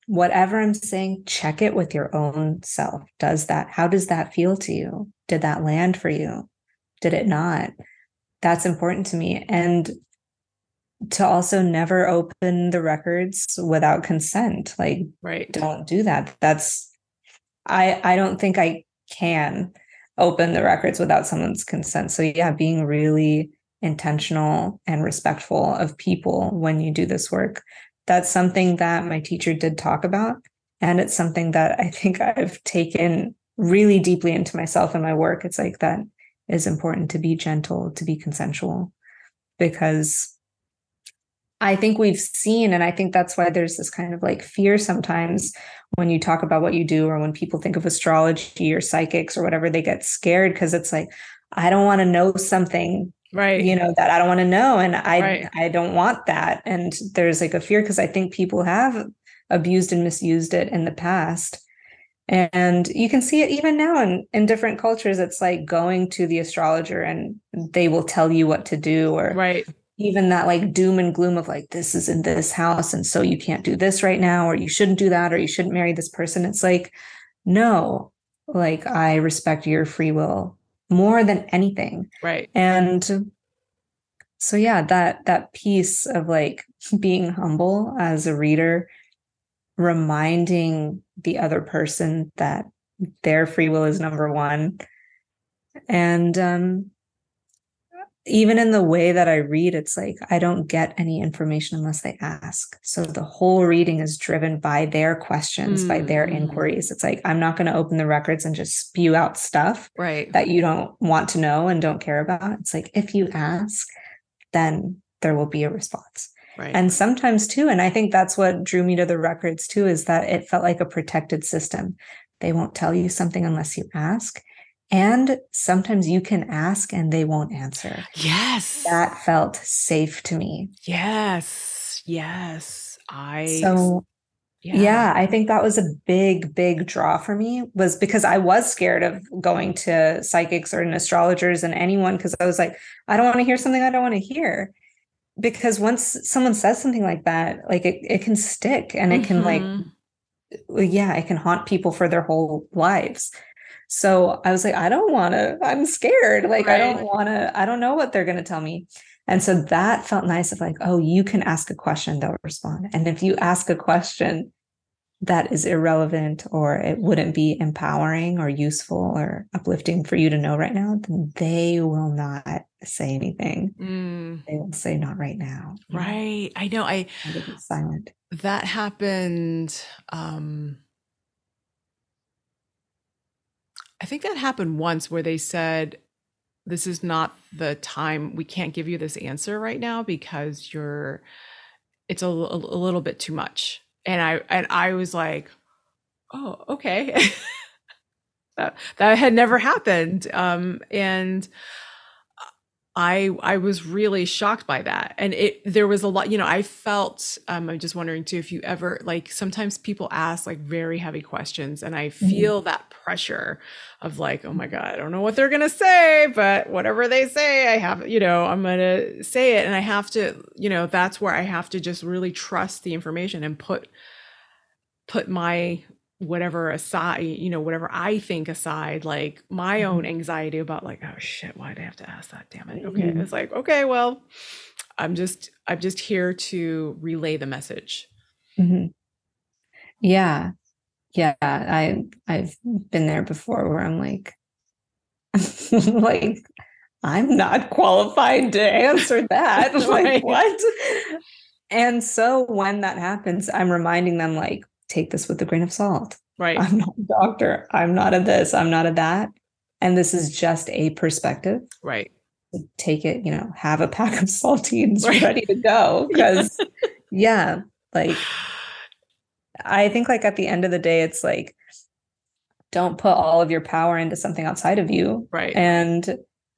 whatever I'm saying, check it with your own self. How does that feel to you? Did that land for you? Did it not? That's important to me. And to also never open the records without consent. Like, Right. don't do that. I don't think I can open the records without someone's consent. So yeah, being really intentional and respectful of people when you do this work. That's something that my teacher did talk about. And it's something that I think I've taken really deeply into myself and my work. It's like that is important to be gentle, to be consensual, because I think we've seen, and I think that's why there's this kind of like fear sometimes when you talk about what you do, or when people think of astrology or psychics or whatever, they get scared because it's like, I don't want to know something, Right. that I don't want to know. And Right. I don't want that. And there's like a fear because I think people have abused and misused it in the past. And you can see it even now in different cultures. It's like going to the astrologer and they will tell you what to do, or Right. even that like doom and gloom of like, this is in this house, and so you can't do this right now, or you shouldn't do that, or you shouldn't marry this person. It's like, no, like, I respect your free will more than anything. Right. And so yeah, that piece of like being humble as a reader, reminding the other person that their free will is number one. And even in the way that I read, it's like I don't get any information unless they ask. So the whole reading is driven by their questions, by their inquiries. It's like, I'm not going to open the records and just spew out stuff Right. that you don't want to know and don't care about. It's like, if you ask, then there will be a response. Right. And sometimes too, and I think that's what drew me to the records too, is that it felt like a protected system. They won't tell you something unless you ask. And sometimes you can ask and they won't answer. Yes. That felt safe to me. Yes. Yes. Yeah, I think that was a big, big draw for me, was because I was scared of going to psychics or astrologers and anyone, because I was like, I don't want to hear something I don't want to hear. Because once someone says something like that, like it can stick, and it can like, yeah, it can haunt people for their whole lives. So I was like, I'm scared. Like, Right. I don't know what they're going to tell me. And so that felt nice of like, oh, you can ask a question, they'll respond. And if you ask a question that is irrelevant, or it wouldn't be empowering or useful or uplifting for you to know right now, then they will not say anything. They will say, not right now. Right. I know. I be silent. That happened. I think that happened once where they said, this is not the time. We can't give you this answer right now because it's a little bit too much. And I was like, oh, okay. that had never happened. And I was really shocked by that. And there was a lot, I felt, I'm just wondering too, if you ever, like, sometimes people ask like very heavy questions, and I feel that pressure of like, oh my God, I don't know what they're going to say, but whatever they say, I have, I'm going to say it. And I have to, that's where I have to just really trust the information and put my whatever aside, whatever I think aside, like my own anxiety about like, oh shit, why'd I have to ask that? Damn it. Okay. It's like, okay, well, I'm just here to relay the message. Yeah. Yeah. I've been there before where I'm like, like, I'm not qualified to answer that. Like, what? And so when that happens, I'm reminding them, like, take this with a grain of salt. Right. I'm not a doctor. I'm not a this. I'm not a that. And this is just a perspective. Right. Take it, have a pack of saltines ready to go. Because, yeah, like, I think like at the end of the day, it's like, don't put all of your power into something outside of you. Right. And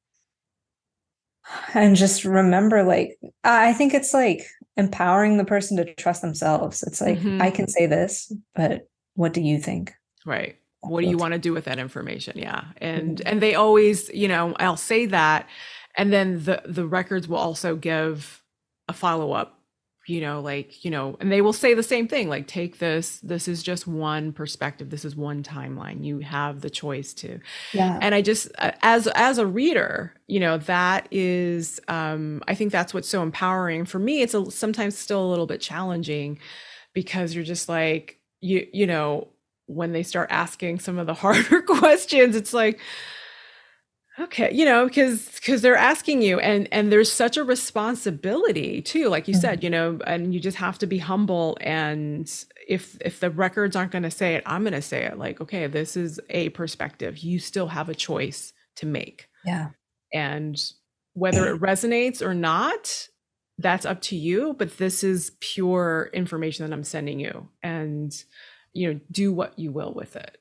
just remember, like, I think it's like empowering the person to trust themselves. It's like, I can say this, but what do you think? Right. What do you want to do with that information? Yeah. And they always, I'll say that. And then the records will also give a follow-up and they will say the same thing, like, take this is just one perspective, this is one timeline, you have the choice to. Yeah. And I just, as a reader, that is, I think that's what's so empowering. For me, it's sometimes still a little bit challenging, because you're just like, when they start asking some of the harder questions, it's like, okay, because they're asking you, and there's such a responsibility too, like you said, and you just have to be humble. And if the records aren't going to say it, I'm going to say it. Like, okay, this is a perspective. You still have a choice to make. Yeah. And whether it resonates or not, that's up to you. But this is pure information that I'm sending you, and do what you will with it.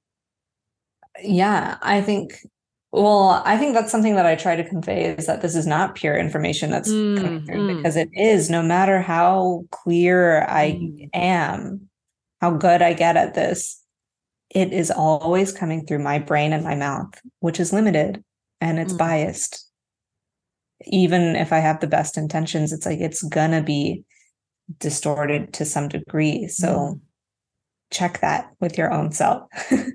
Yeah, I think that's something that I try to convey, is that this is not pure information that's coming through, because it is, no matter how clear I am, how good I get at this, it is always coming through my brain and my mouth, which is limited and it's biased. Even if I have the best intentions, it's like, it's gonna be distorted to some degree. So check that with your own self.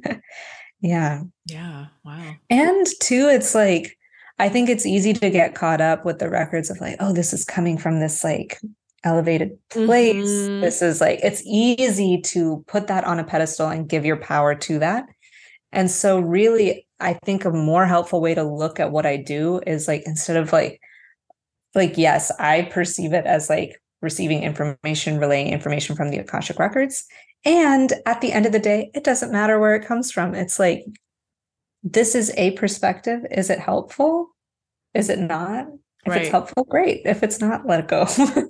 Yeah. Yeah. Wow. And too, it's like, I think it's easy to get caught up with the records of like, oh, this is coming from this like elevated place. This is like, it's easy to put that on a pedestal and give your power to that. And so really, I think a more helpful way to look at what I do is like, instead of like, yes, I perceive it as like receiving information, relaying information from the Akashic records. And at the end of the day, it doesn't matter where it comes from. It's like, this is a perspective. Is it helpful? Is it not? If it's helpful, great. If it's not, let it go.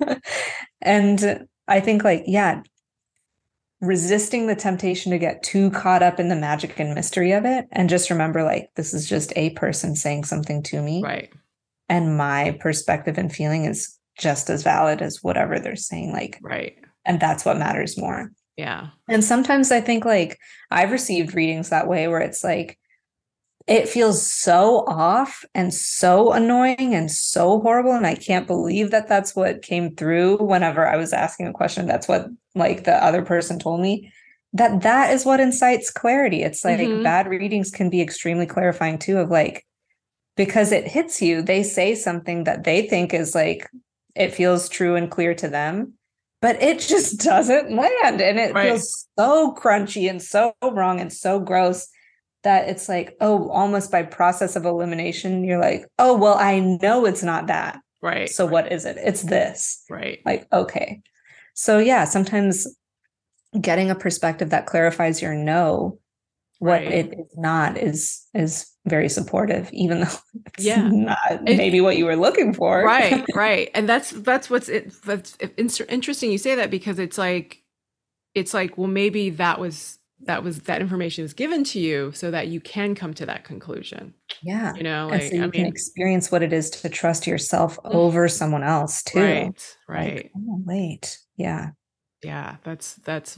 And I think like, yeah, resisting the temptation to get too caught up in the magic and mystery of it. And just remember, like, this is just a person saying something to me. Right. And my perspective and feeling is just as valid as whatever they're saying. Like, right. And that's what matters more. Yeah. And sometimes I think like I've received readings that way, where it's like, it feels so off and so annoying and so horrible. And I can't believe that that's what came through whenever I was asking a question. That's what like the other person told me, that is what incites clarity. It's like bad readings can be extremely clarifying too, of like, because it hits you, they say something that they think is like, it feels true and clear to them, but it just doesn't land. And it feels so crunchy and so wrong and so gross that it's like, oh, almost by process of elimination, you're like, oh, well, I know it's not that. Right. So what is it? It's this. Right. Like, okay. So yeah, sometimes getting a perspective that clarifies your no, what it is not, is very supportive, even though it's not maybe what you were looking for. Right. Right. And that's interesting you say that, because it's like, well, maybe that information is given to you so that you can come to that conclusion. Yeah. Like, so you can experience what it is to trust yourself over someone else too. Right. Like, oh, wait. Yeah. Yeah. That's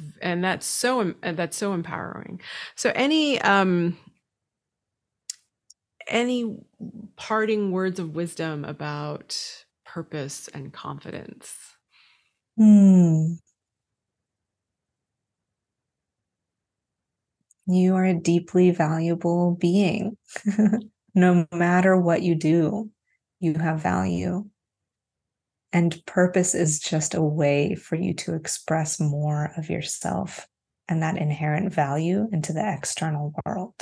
so empowering. So any parting words of wisdom about purpose and confidence? You are a deeply valuable being. No matter what you do, you have value. And purpose is just a way for you to express more of yourself and that inherent value into the external world.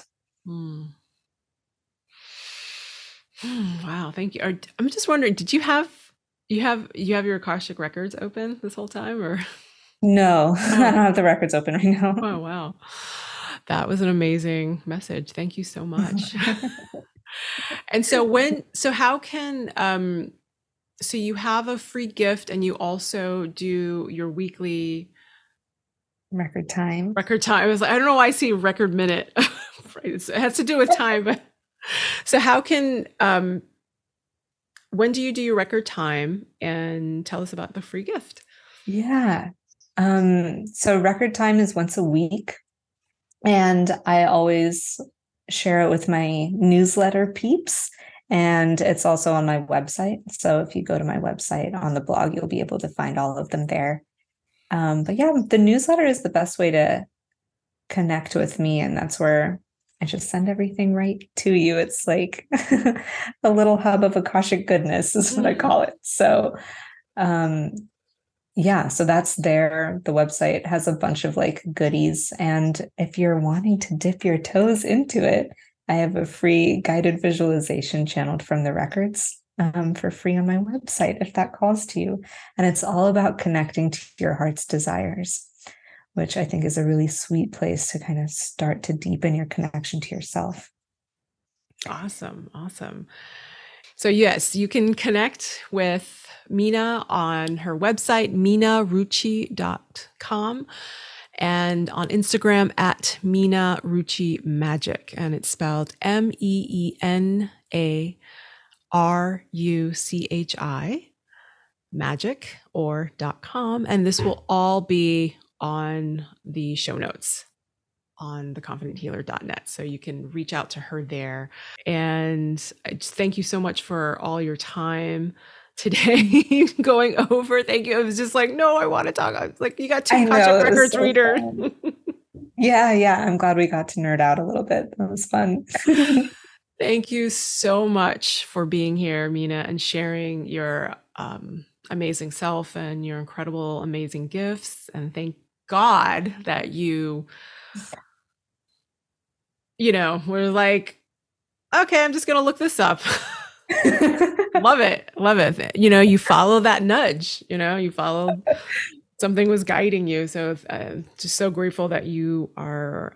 Wow, thank you. I'm just wondering, did you have your Akashic records open this whole time, or? No, I don't have the records open right now. Oh, wow. That was an amazing message. Thank you so much. And so how can, so you have a free gift, and you also do your weekly record time. I was like, I don't know why I see record minute. It has to do with time, but so how can, when do you do your record time, and tell us about the free gift? Yeah. So record time is once a week, and I always share it with my newsletter peeps. And it's also on my website. So if you go to my website on the blog, you'll be able to find all of them there. But yeah, the newsletter is the best way to connect with me. And that's where I just send everything right to you. It's like a little hub of Akashic goodness is what I call it. So yeah, so that's there. The website has a bunch of like goodies. And if you're wanting to dip your toes into it, I have a free guided visualization channeled from the records for free on my website if that calls to you. And it's all about connecting to your heart's desires, which I think is a really sweet place to kind of start to deepen your connection to yourself. Awesome. Awesome. So yes, you can connect with Meena on her website, meenaruchi.com, and on Instagram at Meena Ruchi Magic. And it's spelled MEENARUCHI magic or .com. And this will all be on the show notes on theconfidenthealer.net. So you can reach out to her there. And I just thank you so much for all your time today going over. Thank you. I was just like, no, I want to talk. I was like, you got two Akashic Records readers. Yeah. I'm glad we got to nerd out a little bit. That was fun. Thank you so much for being here, Meena, and sharing your amazing self and your incredible, amazing gifts. And thank God that you we're like, okay, I'm just going to look this up. Love it. Love it. You follow that nudge, you follow something was guiding you. So just so grateful that you are,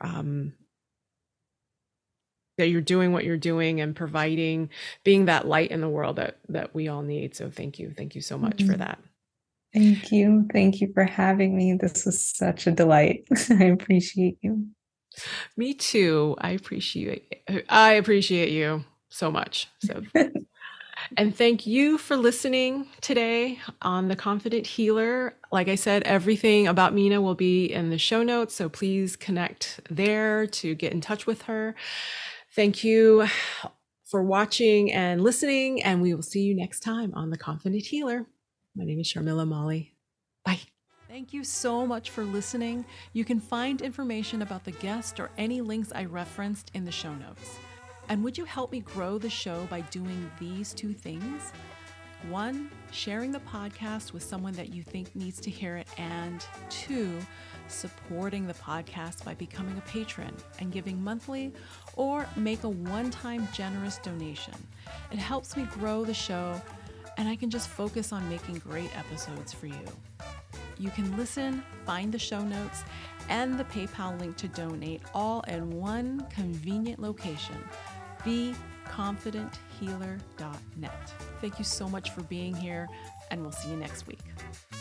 that you're doing what you're doing and being that light in the world that we all need. So thank you. Thank you so much for that. Thank you. Thank you for having me. This was such a delight. I appreciate you. Me too. I appreciate you so much. So, and thank you for listening today on The Confident Healer. Like I said, everything about Meena will be in the show notes. So please connect there to get in touch with her. Thank you for watching and listening. And we will see you next time on The Confident Healer. My name is Sharmila Mali. Bye. Thank you so much for listening. You can find information about the guest or any links I referenced in the show notes. And would you help me grow the show by doing these two things? 1, sharing the podcast with someone that you think needs to hear it. And 2, supporting the podcast by becoming a patron and giving monthly or make a one-time generous donation. It helps me grow the show and I can just focus on making great episodes for you. You can listen, find the show notes, and the PayPal link to donate all in one convenient location, theconfidenthealer.net. Thank you so much for being here, and we'll see you next week.